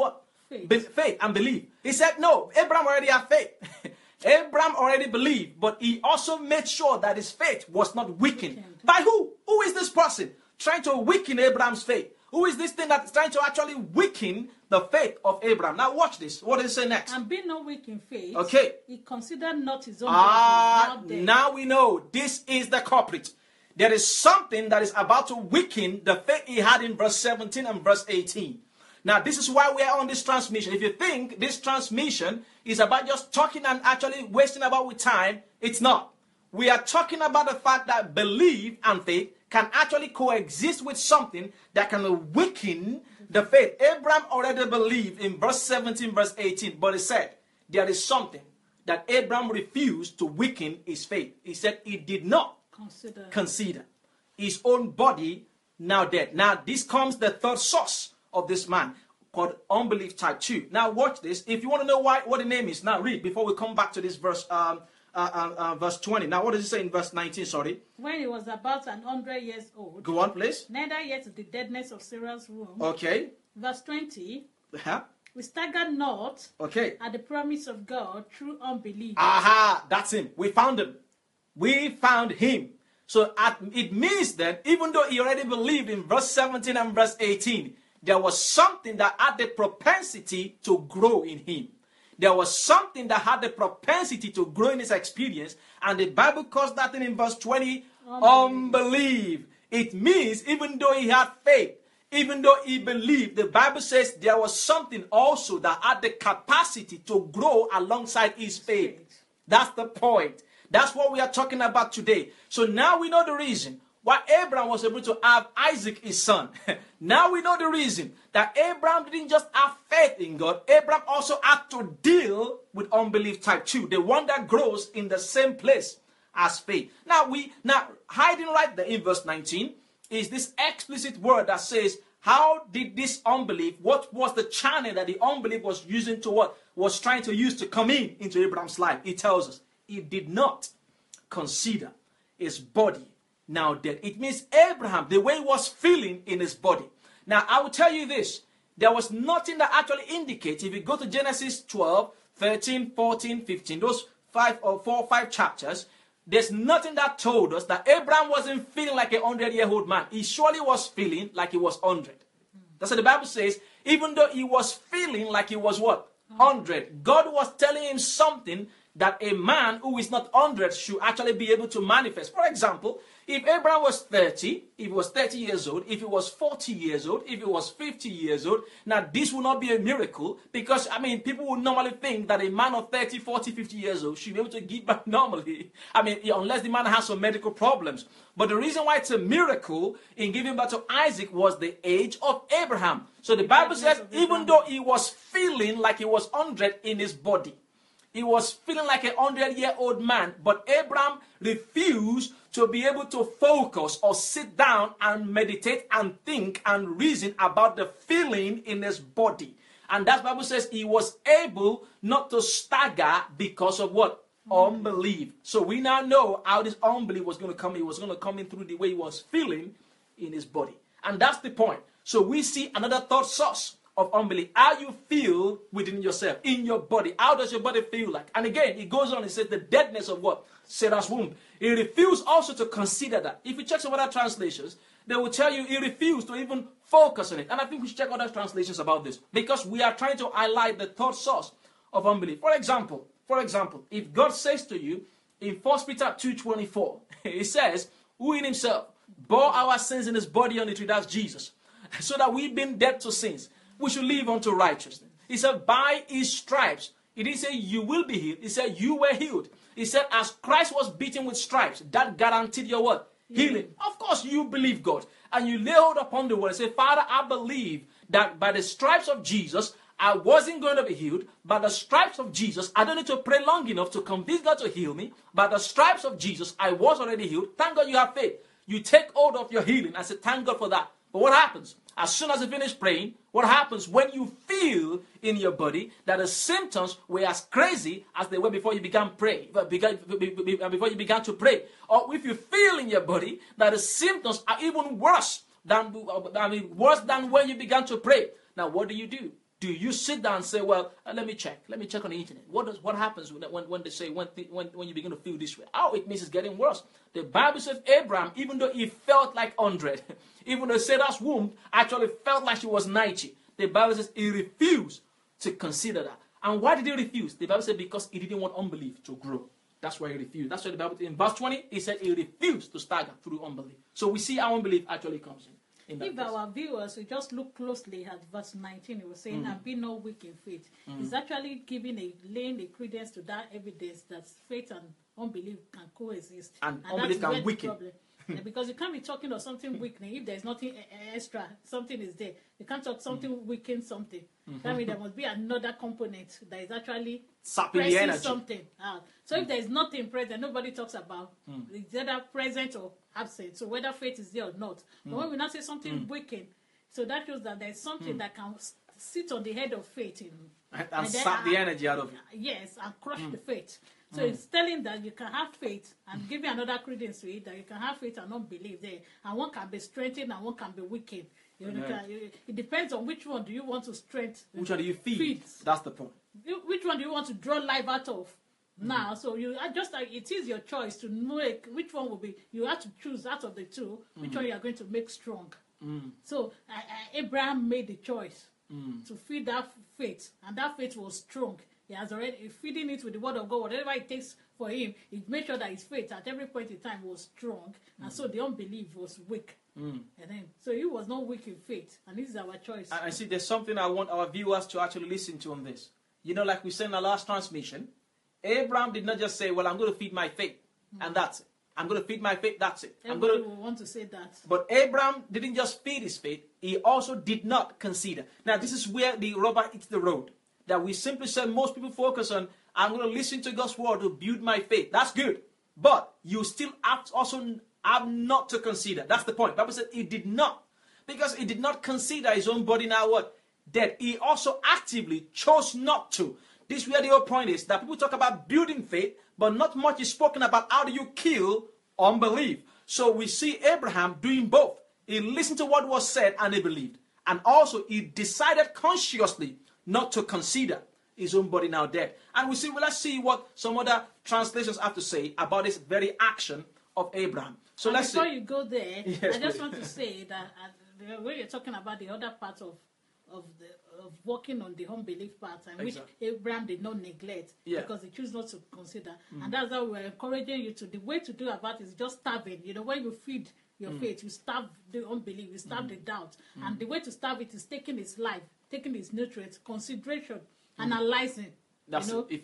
Faith and belief. He said, no, Abraham already had faith. Abraham already believed, but he also made sure that his faith was not weakened. By who? Who is this person trying to weaken Abraham's faith? Who is this thing that's trying to actually weaken the faith of Abraham? Now watch this. What does it say next? And being not weak in faith, okay, he considered not his own body. Now we know this is the culprit. There is something that is about to weaken the faith he had in verse 17 and verse 18. Now, this is why we are on this transmission. If you think this transmission is about just talking and actually wasting about with time, it's not. We are talking about the fact that belief and faith can actually coexist with something that can weaken the faith. Abraham already believed in verse 17, verse 18, but he said there is something that Abraham refused to weaken his faith. He said he did not consider his own body now dead. Now, this comes the third source of this man called unbelief type 2. Now watch this. If you want to know what the name is, now read before we come back to this verse verse 20. Now what does it say in verse 19? Sorry. When he was about 100 years old. Go on, please. Neither yet the deadness of Sarah's womb. Okay. Verse 20. Uh-huh. We staggered not at the promise of God through unbelief. Aha, that's him. We found him. We found him. So it means that even though he already believed in verse 17 and verse 18, there was something that had the propensity to grow in him. There was something that had the propensity to grow in his experience. And the Bible calls that thing in verse 20, unbelief. It means even though he had faith, even though he believed, the Bible says there was something also that had the capacity to grow alongside his faith. That's the point. That's what we are talking about today. So now we know the reason why Abraham was able to have Isaac, his son. Now we know the reason that Abraham didn't just have faith in God. Abraham also had to deal with unbelief type 2, the one that grows in the same place as faith. Now hiding right there in verse 19 is this explicit word that says, how did this unbelief, what was the channel that the unbelief was using to what was trying to use to come into Abraham's life? It tells us he did not consider his body now dead. It means Abraham, the way he was feeling in his body. Now, I will tell you this. There was nothing that actually indicates, if you go to Genesis 12, 13, 14, 15, those 4 or 5 chapters, there's nothing that told us that Abraham wasn't feeling like a 100-year-old man. He surely was feeling like he was 100. That's what the Bible says. Even though he was feeling like he was what? 100. God was telling him something that a man who is not 100 should actually be able to manifest. For example, if Abraham was 30, if he was 30 years old, if he was 40 years old, if he was 50 years old, now this will not be a miracle because, people would normally think that a man of 30, 40, 50 years old should be able to give birth normally. Unless the man has some medical problems. But the reason why it's a miracle in giving birth to Isaac was the age of Abraham. So the Bible says even though he was feeling like he was 100 in his body, he was feeling like a 100-year-old man, but Abraham refused to be able to focus or sit down and meditate and think and reason about the feeling in his body. And that Bible says he was able not to stagger because of what? Unbelief. So we now know how this unbelief was going to come. It was going to come in through the way he was feeling in his body. And that's the point. So we see another third source of unbelief. How you feel within yourself, in your body. How does your body feel like? And again, it goes on, it says the deadness of what? Sarah's womb. He refused also to consider that. If you check some other translations, they will tell you he refused to even focus on it. And I think we should check other translations about this. Because we are trying to highlight the third source of unbelief. For example, if God says to you in 1 Peter 2:24, he says, who in himself bore our sins in his body on the tree, that's Jesus, so that we've been dead to sins, we should live unto righteousness. He said, by his stripes. He didn't say you will be healed. He said you were healed. He said as Christ was beaten with stripes, that guaranteed your what? Healing. Of course you believe God. And you lay hold upon the word and say, Father, I believe that by the stripes of Jesus, I wasn't going to be healed. By the stripes of Jesus, I don't need to pray long enough to convince God to heal me. By the stripes of Jesus, I was already healed. Thank God you have faith. You take hold of your healing. I said, thank God for that. But what happens? As soon as you finish praying, what happens when you feel in your body that the symptoms were as crazy as they were before you began before you began to pray? Or if you feel in your body that the symptoms are even worse than when you began to pray. Now, what do? Do you sit down and say, well, let me check on the internet. What happens when they say when you begin to feel this way? Oh, it means it's getting worse. The Bible says Abraham, even though he felt like 100, even though Sarah's womb actually felt like she was 90, the Bible says he refused to consider that. And why did he refuse? The Bible said because he didn't want unbelief to grow. That's why he refused. That's why the Bible, in verse 20, he said he refused to stagger through unbelief. So we see how unbelief actually comes in. If our viewers will just look closely at verse 19, it was saying, and be not weak in faith. It's actually laying a credence to that evidence that faith and unbelief can coexist. And unbelief can weaken. Because you can't be talking of something weakening if there's nothing extra, something is there. You can't talk something weaken something. That means there must be another component that is actually pressing something out. So if there's nothing present, nobody talks about it's either present or absent. So whether faith is there or not. But when we now say something weaken, so that shows that there's something that can sit on the head of faith and sap the energy out of it. Yes, and crush the faith. So it's telling that you can have faith and give you another credence to it, that you can have faith and not believe there. And one can be strengthened and one can be weakened. It depends on which one do you want to strengthen. Which one do you feed? That's the point. Which one do you want to draw life out of now? So you are just like, it is your choice to make which one will be. You have to choose out of the two which one you are going to make strong. So Abraham made the choice to feed that faith, and that faith was strong. He has already feeding it with the word of God. Whatever it takes for him, he made sure that his faith at every point in time was strong, and so the unbelief was weak. And then, so he was not weak in faith, and this is our choice. I see. There's something I want our viewers to actually listen to on this. Like we said in our last transmission, Abraham did not just say, "Well, I'm going to feed my faith, and that's it. I'm going to feed my faith. That's it." Everybody will want to say that. But Abraham didn't just feed his faith; he also did not consider. Now, this is where the rubber hits the road. That we simply said most people focus on, I'm going to listen to God's word to build my faith. That's good. But you still also have not to consider. That's the point. The Bible said he did not. Because he did not consider his own body now what? Dead. He also actively chose not to. This is where the whole point is. That people talk about building faith, but not much is spoken about how do you kill unbelief. So we see Abraham doing both. He listened to what was said and he believed. And also he decided consciously not to consider his own body now dead. And we see, well, let's see what some other translations have to say about this very action of Abraham. So let's before see. You go there, yes, I just want to say that when you're talking about the other part of working on the unbelief part, and which Abraham did not neglect because he chose not to consider, and that's how we're encouraging you to. The way to do about it is just starving. When you feed your faith, you starve the unbelief, you starve the doubt, and the way to starve it is taking his life, taking his nutrients, consideration, analyzing. That's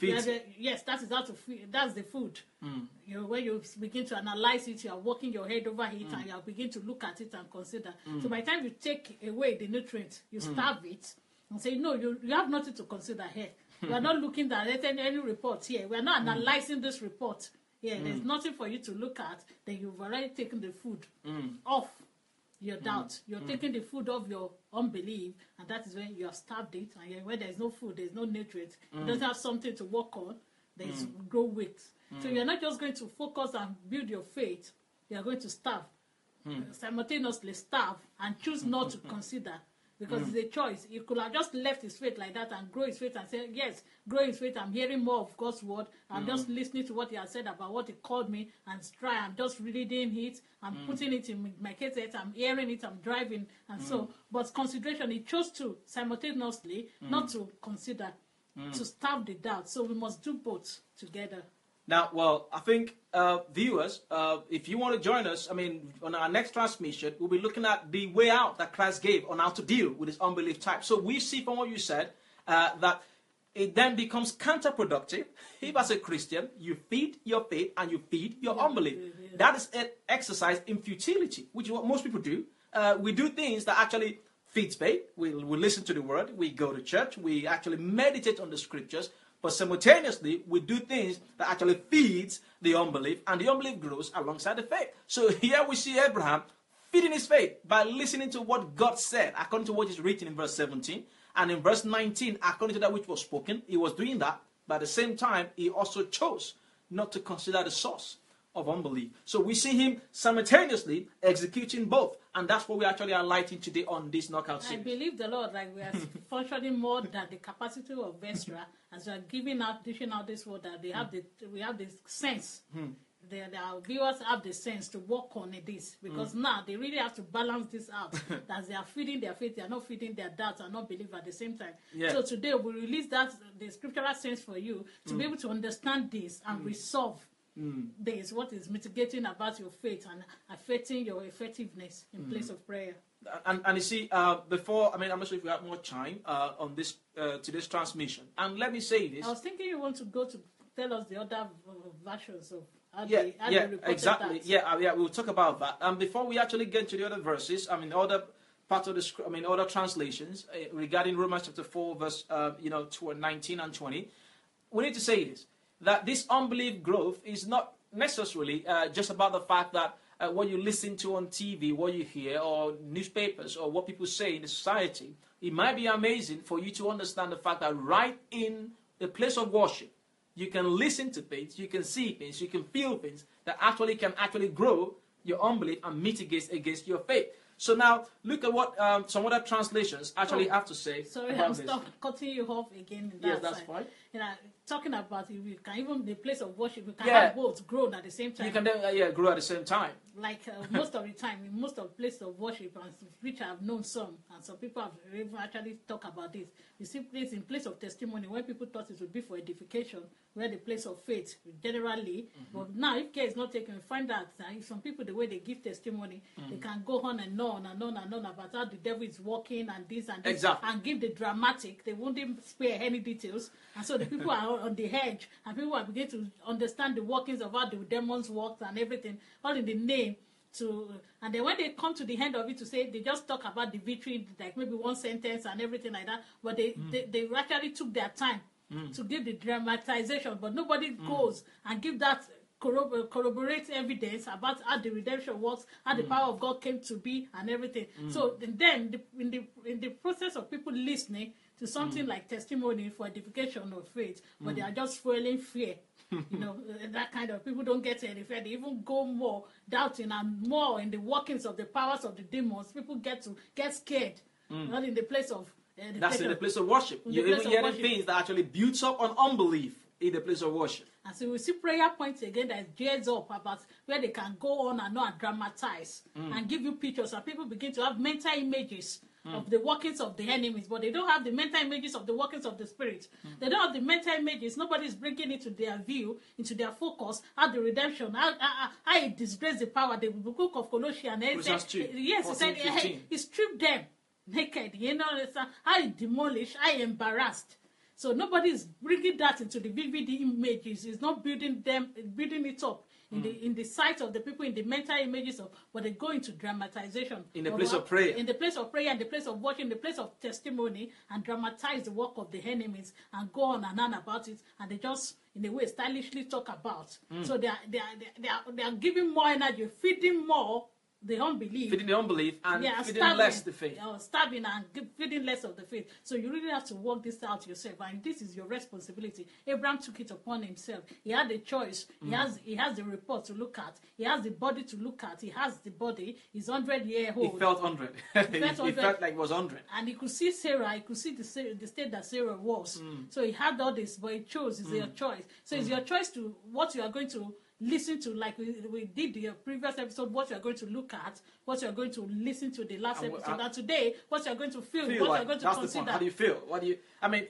yes, that is how to feed. That's the food. When you begin to analyze it, you are working your head over it, and you are begin to look at it and consider. So by the time you take away the nutrients, you starve it and say, no, you have nothing to consider here. We are not looking at any report here. We are not analyzing this report here. There's nothing for you to look at. Then you've already taken the food off your doubt. You're taking the food of your unbelief, and that is when you have starved it. And when there's no food, there's no nutrients, it doesn't have something to work on, there's grow weight. So you're not just going to focus and build your faith, you're going to starve. Simultaneously starve and choose not to consider. Because it's a choice. He could have just left his faith like that and grow his faith and say, yes, grow his faith. I'm hearing more of God's word. I'm just listening to what he has said about what he called me and try. I'm just reading it. I'm putting it in my cassette. I'm hearing it. I'm driving. And so, but consideration, he chose to simultaneously not to consider, to starve the doubt. So we must do both together. Now, well, I think viewers, if you want to join us, on our next transmission, we'll be looking at the way out that Christ gave on how to deal with this unbelief type. So we see from what you said that it then becomes counterproductive. If as a Christian, you feed your faith and you feed your unbelief. That is an exercise in futility, which is what most people do. We do things that actually feeds faith. We listen to the word. We go to church. We actually meditate on the scriptures. But simultaneously, we do things that actually feeds the unbelief, and the unbelief grows alongside the faith. So here we see Abraham feeding his faith by listening to what God said, according to what is written in verse 17. And in verse 19, according to that which was spoken, he was doing that. But at the same time, he also chose not to consider the source of unbelief. So we see him simultaneously executing both. And that's what we actually are highlighting today on this knockout I series. believe the Lord, like we are functioning more than the capacity of Vestra, as we are giving out, dishing out this word, that we have the sense. Our viewers have the sense to work on this, because now they really have to balance this out. As they are feeding their faith, they are not feeding their doubts and not belief at the same time. Yeah. So today we release the scriptural sense for you to be able to understand this and resolve this, what is mitigating about your faith and affecting your effectiveness in place of prayer. And you see, before, I'm not sure if we have more time on this today's transmission. And let me say this. I was thinking you want to go to tell us the other versions of how Yeah, they reported exactly. that. Yeah, we'll talk about that. And before we actually get to the other verses, other parts of the, other translations regarding Romans chapter 4, verse 19 and 20, we need to say this, that this unbelief growth is not necessarily just about the fact that what you listen to on TV, what you hear, or newspapers, or what people say in the society. It might be amazing for you to understand the fact that right in the place of worship, you can listen to things, you can see things, you can feel things that can grow your unbelief and mitigate against your faith. So now, look at what some other translations actually have to say. Sorry, about I'm this. cutting you off again. In that Yes, that's side. fine. Talking about if you can, even the place of worship, you can Yeah. have both grown at the same time. You can then, grow at the same time. Like most of the time, in most of places of worship, and which I've known some, and some people have even actually talk about this. You see, in place of testimony, when people thought it would be for edification, where the place of faith generally. But now, if care is not taken, we find out that some people, the way they give testimony, they can go on and on and on and on about how the devil is working and this and this, Exactly. and give the dramatic. They won't even spare any details, and so the people are on the edge, and people are beginning to understand the workings of how the demons work and everything, all in the name. And then when they come to the end of it to say, they just talk about the victory, like maybe one sentence and everything like that, but they actually took their time to give the dramatization, but nobody goes and give that corroborate evidence about how the redemption works, how the power of God came to be and everything. So then in the process of people listening to something like testimony for edification of faith, but they are just fueling fear. That kind of people don't get any fear. They even go more doubting and more in the workings of the powers of the demons. People get scared, not in the place of edification. That's in the place of worship. You're even hearing things that actually builds up on unbelief in the place of worship. And so we see prayer points again that gears up about where they can go on and on and dramatize and give you pictures, and people begin to have mental images of the workings of the enemies, but they don't have the mental images of the workings of the spirit. They don't have the mental images. Nobody's bringing it to their view, into their focus, how the redemption, how it disgraces the power. The book of Colossians, he said, he stripped them naked. How he demolished, how he embarrassed. So nobody's bringing that into the vivid images. It's not building it up in the sight of the people, in the mental images of, but they go into dramatization. In the place of prayer. In the place of prayer, in the place of worship, in the place of testimony, and dramatize the work of the enemies and go on and on about it, and they just, in a way, stylishly talk about. So they are giving more energy, feeding more the unbelief. Feeding the unbelief and feeding less the faith. Starving and feeding less of the faith. So you really have to work this out yourself, and this is your responsibility. Abraham took it upon himself. He had a choice. He has the report to look at. He has the body to look at. He has the body. He's 100-year-old. He felt 100. He felt like he was 100. And he could see Sarah. He could see the state that Sarah was. So he had all this, but he chose. It's your choice. So it's your choice to what you are going to listen to, like we did the previous episode, what you're going to look at, what you're going to listen to the last episode, and today, what you're going to feel what like, you're going to that's consider. The point. How do you feel? What do you,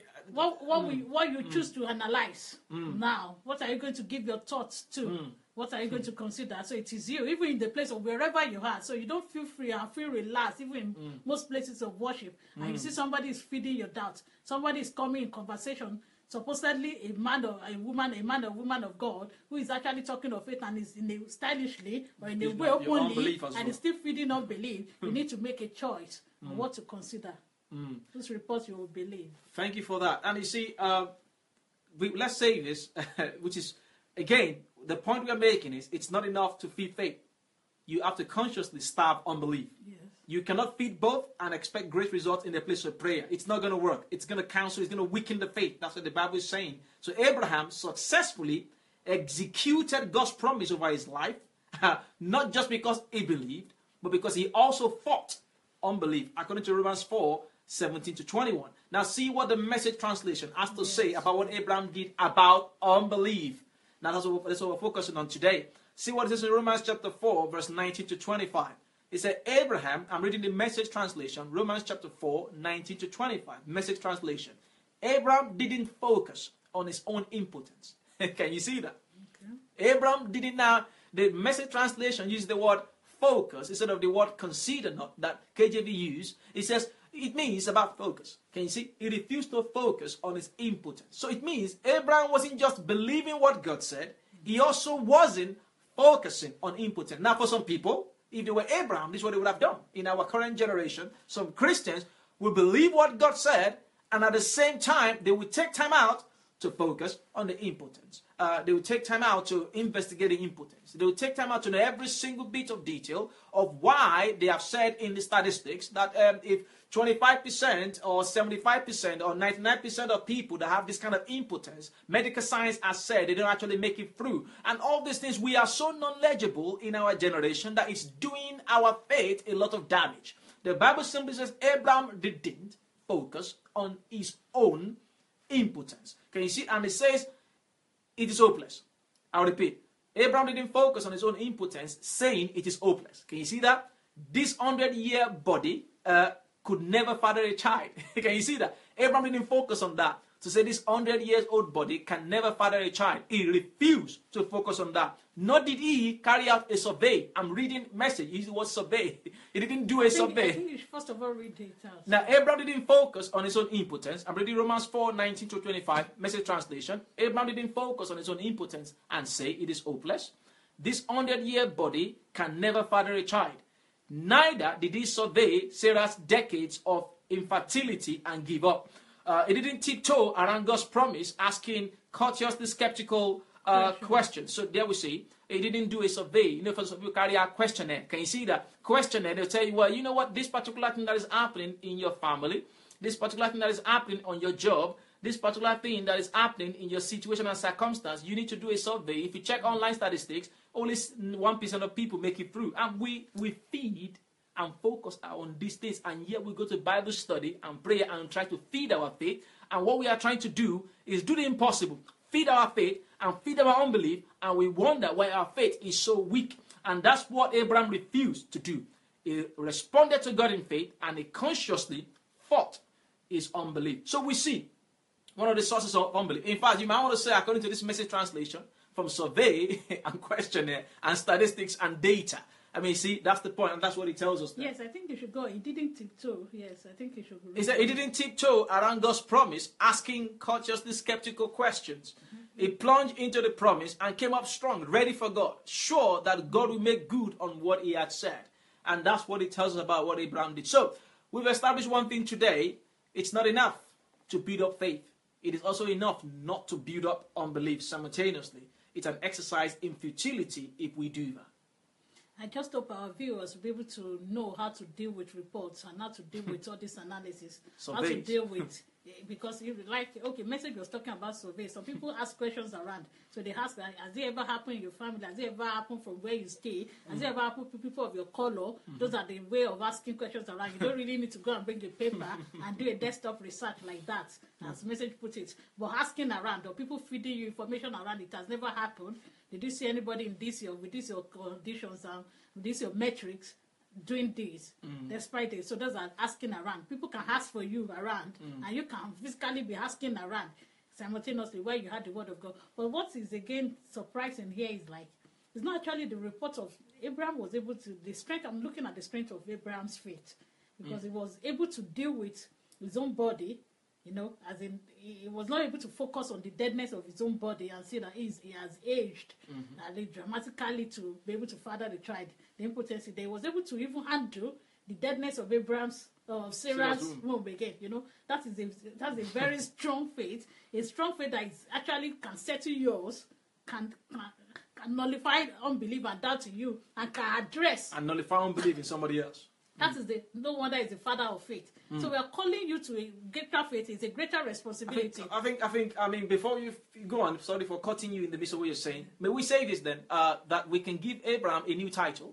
what you choose to analyze now, what are you going to give your thoughts to? What are you going to consider? So it is you, even in the place of wherever you are, so you don't feel free and feel relaxed, even in most places of worship, and you see somebody is feeding your doubt, somebody is coming in conversation, supposedly a man or woman of God who is actually talking of faith and is stylishly or in a way openly and is still feeding unbelief. You need to make a choice on what to consider. This report you will believe. Thank you for that. And you see, let's say this, which is, again, the point we are making is it's not enough to feed faith. You have to consciously starve unbelief. Yes. You cannot feed both and expect great results in the place of prayer. It's not going to work. It's going to cancel. It's going to weaken the faith. That's what the Bible is saying. So Abraham successfully executed God's promise over his life, not just because he believed, but because he also fought unbelief, according to Romans 4:17-21. Now see what the Message translation has to say about what Abraham did about unbelief. Now that's what we're focusing on today. See what it says in Romans chapter 4, verse 19-25. It said, Abraham, I'm reading the Message translation, Romans chapter 4, 19-25, Message translation. Abraham didn't focus on his own impotence. Can you see that? Okay. Abraham didn't now, the Message translation uses the word focus instead of the word consider not that KJV used. It says, it means about focus. Can you see? He refused to focus on his impotence. So it means Abraham wasn't just believing what God said, he also wasn't focusing on impotence. Now for some people, if they were Abraham, this is what they would have done. In our current generation, some Christians will believe what God said, and at the same time, they will take time out to focus on the impotence. They will take time out to investigate the impotence. They will take time out to know every single bit of detail of why they have said in the statistics that if 25% or 75% or 99% of people that have this kind of impotence, medical science has said they don't actually make it through. And all these things, we are so knowledgeable in our generation that it's doing our faith a lot of damage. The Bible simply says Abraham didn't focus on his own impotence. Can you see? And it says it is hopeless. I'll repeat. Abraham didn't focus on his own impotence, saying it is hopeless. Can you see that? This 100-year body could never father a child. Can you see that? Abraham didn't focus on that. To say this 100-year-old body can never father a child. He refused to focus on that. Nor did he carry out a survey. I'm reading Message. He was survey. He didn't do a survey. I think you should first of all read it out. Now, Abraham didn't focus on his own impotence. I'm reading Romans 4, 19-25, Message translation. Abraham didn't focus on his own impotence and say it is hopeless. This 100-year body can never father a child. Neither did he survey Sarah's decades of infertility and give up. He didn't tiptoe around God's promise, asking courteously skeptical questions. So there we see, he didn't do a survey. You know, for some people carry out questionnaire. Can you see that? Questionnaire, they'll tell you, well, you know what, this particular thing that is happening in your family, this particular thing that is happening on your job, this particular thing that is happening in your situation and circumstance, you need to do a survey. If you check online statistics, only 1% of people make it through. And we feed and focus on these things, and yet we go to Bible study and prayer and try to feed our faith. And what we are trying to do is do the impossible, feed our faith and feed our unbelief, and we wonder why our faith is so weak. And that's what Abraham refused to do. He responded to God in faith, and he consciously fought his unbelief. So we see one of the sources of unbelief. In fact, you might want to say, according to this Message translation, from survey and questionnaire and statistics and data. I mean, see, that's the point, and that's what he tells us there. Yes, I think you should go. He didn't tiptoe. Yes, I think you should go. He said he didn't tiptoe around God's promise, asking cautiously skeptical questions. Mm-hmm. He plunged into the promise and came up strong, ready for God, sure that God will make good on what he had said. And that's what he tells us about what Abraham did. So, we've established one thing today. It's not enough to build up faith. It is also enough not to build up unbelief simultaneously. It's an exercise in futility if we do that. I just hope our viewers will be able to know how to deal with reports and how to deal with all this analysis. Surveys. How to deal with, because if like, okay, Message was talking about surveys. Some people ask questions around. So they ask, has it ever happened in your family? Has it ever happened from where you stay? Has it ever happened to people of your color? Those are the way of asking questions around. You don't really need to go and bring the paper and do a desktop research like that, as Message put it. But asking around, or people feeding you information around, it has never happened. Did you see anybody in this year, with this your conditions and with this your metrics doing this despite it? So those are asking around. People can ask for you around, and you can physically be asking around simultaneously where you had the word of God. But what is again surprising here is like, it's not actually the report of Abraham was able to, the strength, I'm looking at the strength of Abraham's faith, because he was able to deal with his own body, you know, as in he was not able to focus on the deadness of his own body and see that he has aged dramatically to be able to father the child, the impotency. They was able to even handle the deadness of Sarah's womb again. You know, that's a very strong faith, a strong faith that is actually can settle yours, can nullify unbelief and doubt in you, and can address and nullify unbelief in somebody else. That is no wonder is the father of faith. So we are calling you to a greater faith. It's a greater responsibility. I mean, before you go on, sorry for cutting you in the midst of what you're saying. May we say this then, that we can give Abraham a new title.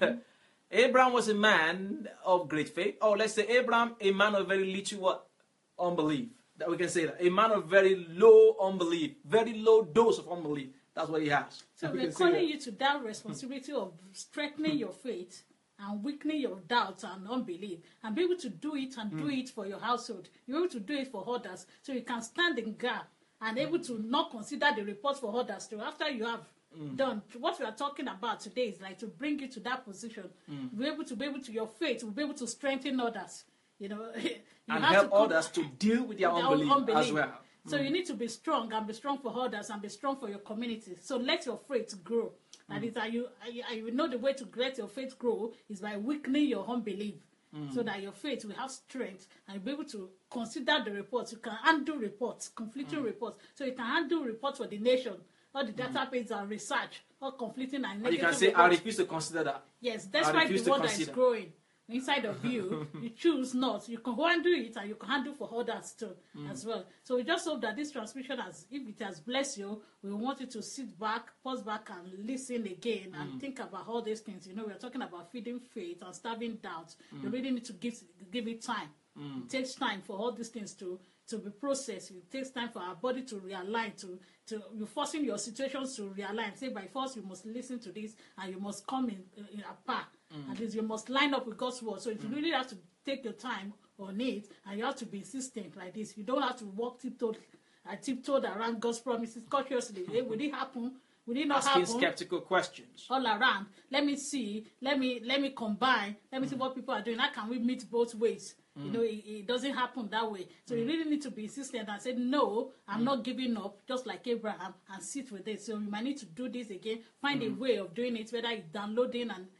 Abraham was a man of great faith. Or let's say Abraham, a man of very little what? Unbelief. That we can say that. A man of very low unbelief. Very low dose of unbelief. That's what he has. So we're calling you to that responsibility of strengthening your faith and weakening your doubts and unbelief, and be able to do it and do it for your household. You're able to do it for others, so you can stand in gap and able to not consider the report for others too. After you have done what we are talking about today, is like to bring you to that position. Be able to your faith will be able to strengthen others. You know, and help others to deal with their unbelief as well. So you need to be strong and be strong for others and be strong for your community. So let your faith grow. That is, you know the way to let your faith grow is by weakening your unbelief, so that your faith will have strength and you'll be able to consider the reports. You can handle reports, conflicting reports. So you can handle reports for the nation, all the database and research, all conflicting and negative. You can say, reports. I refuse to consider that. Yes, that's why the one that is growing inside of you, you choose not. You can handle it and you can handle for others too as well. So we just hope that this transmission if it has blessed you, we want you to sit back, pause back and listen again and think about all these things. You know, we're talking about feeding faith and starving doubts. You really need to give it time. It takes time for all these things to be processed. It takes time for our body to realign, to you're forcing your situations to realign. Say by force you must listen to this and you must come in a path. And you must line up with God's word. So you really have to take your time on it, and you have to be insistent like this. You don't have to walk tiptoed around God's promises cautiously. Will it happen? Will it not happen? Asking skeptical questions all around. Let me see. Let me combine. Let me see what people are doing. How can we meet both ways? You know, it doesn't happen that way. So you really need to be insistent and say, no, I'm not giving up, just like Abraham, and sit with it. So you might need to do this again. Find a way of doing it, whether it's download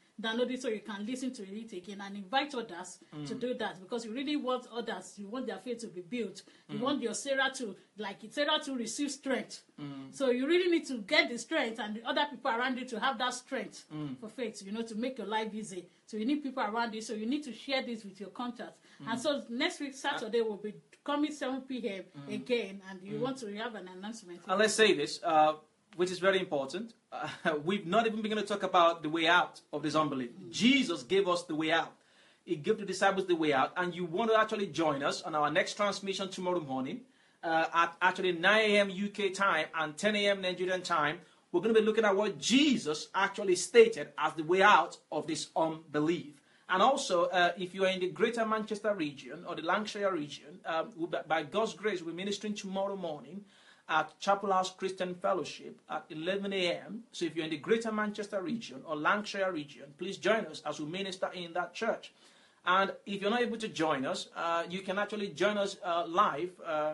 it so you can listen to it again and invite others to do that, because you really want others, you want their faith to be built. You want your Sarah to receive strength. So you really need to get the strength and the other people around you to have that strength for faith, you know, to make your life easy. So you need people around you, so you need to share this with your contacts. And so next week, Saturday, will be coming 7 p.m. again, and you want to have an announcement. And let's say this, which is very important. We've not even begun to talk about the way out of this unbelief. Jesus gave us the way out. He gave the disciples the way out. And you want to actually join us on our next transmission tomorrow morning at actually 9 a.m. UK time and 10 a.m. Nigerian time. We're going to be looking at what Jesus actually stated as the way out of this unbelief. And also, if you are in the Greater Manchester region or the Lancashire region, by God's grace, we're ministering tomorrow morning at Chapel House Christian Fellowship at 11 a.m. So if you're in the Greater Manchester region or Lancashire region, please join us as we minister in that church. And if you're not able to join us, you can actually join us live,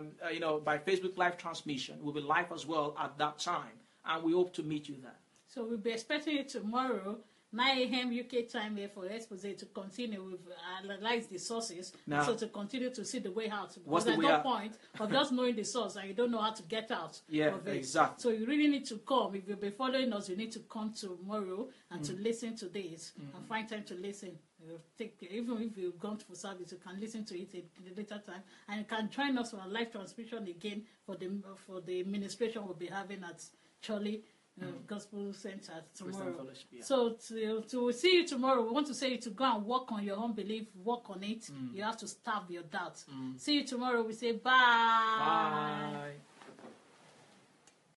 by Facebook Live transmission. We'll be live as well at that time. And we hope to meet you there. So we'll be expecting you tomorrow, 9 a.m. UK time here for Expose to continue with analyze the sources. Now, so to continue to see the way out. Because there's no point of just knowing the source and you don't know how to get out of it. Exactly. So you really need to come. If you'll be following us, you need to come tomorrow and to listen to this and find time to listen. Even if you've gone for service, you can listen to it at a later time, and you can join us for a live transmission again for the administration we'll be having at Charlie Gospel Center tomorrow. So to see you tomorrow, we want to say to go and work on your unbelief, work on it. You have to starve your doubts. See you tomorrow. We say bye. Bye.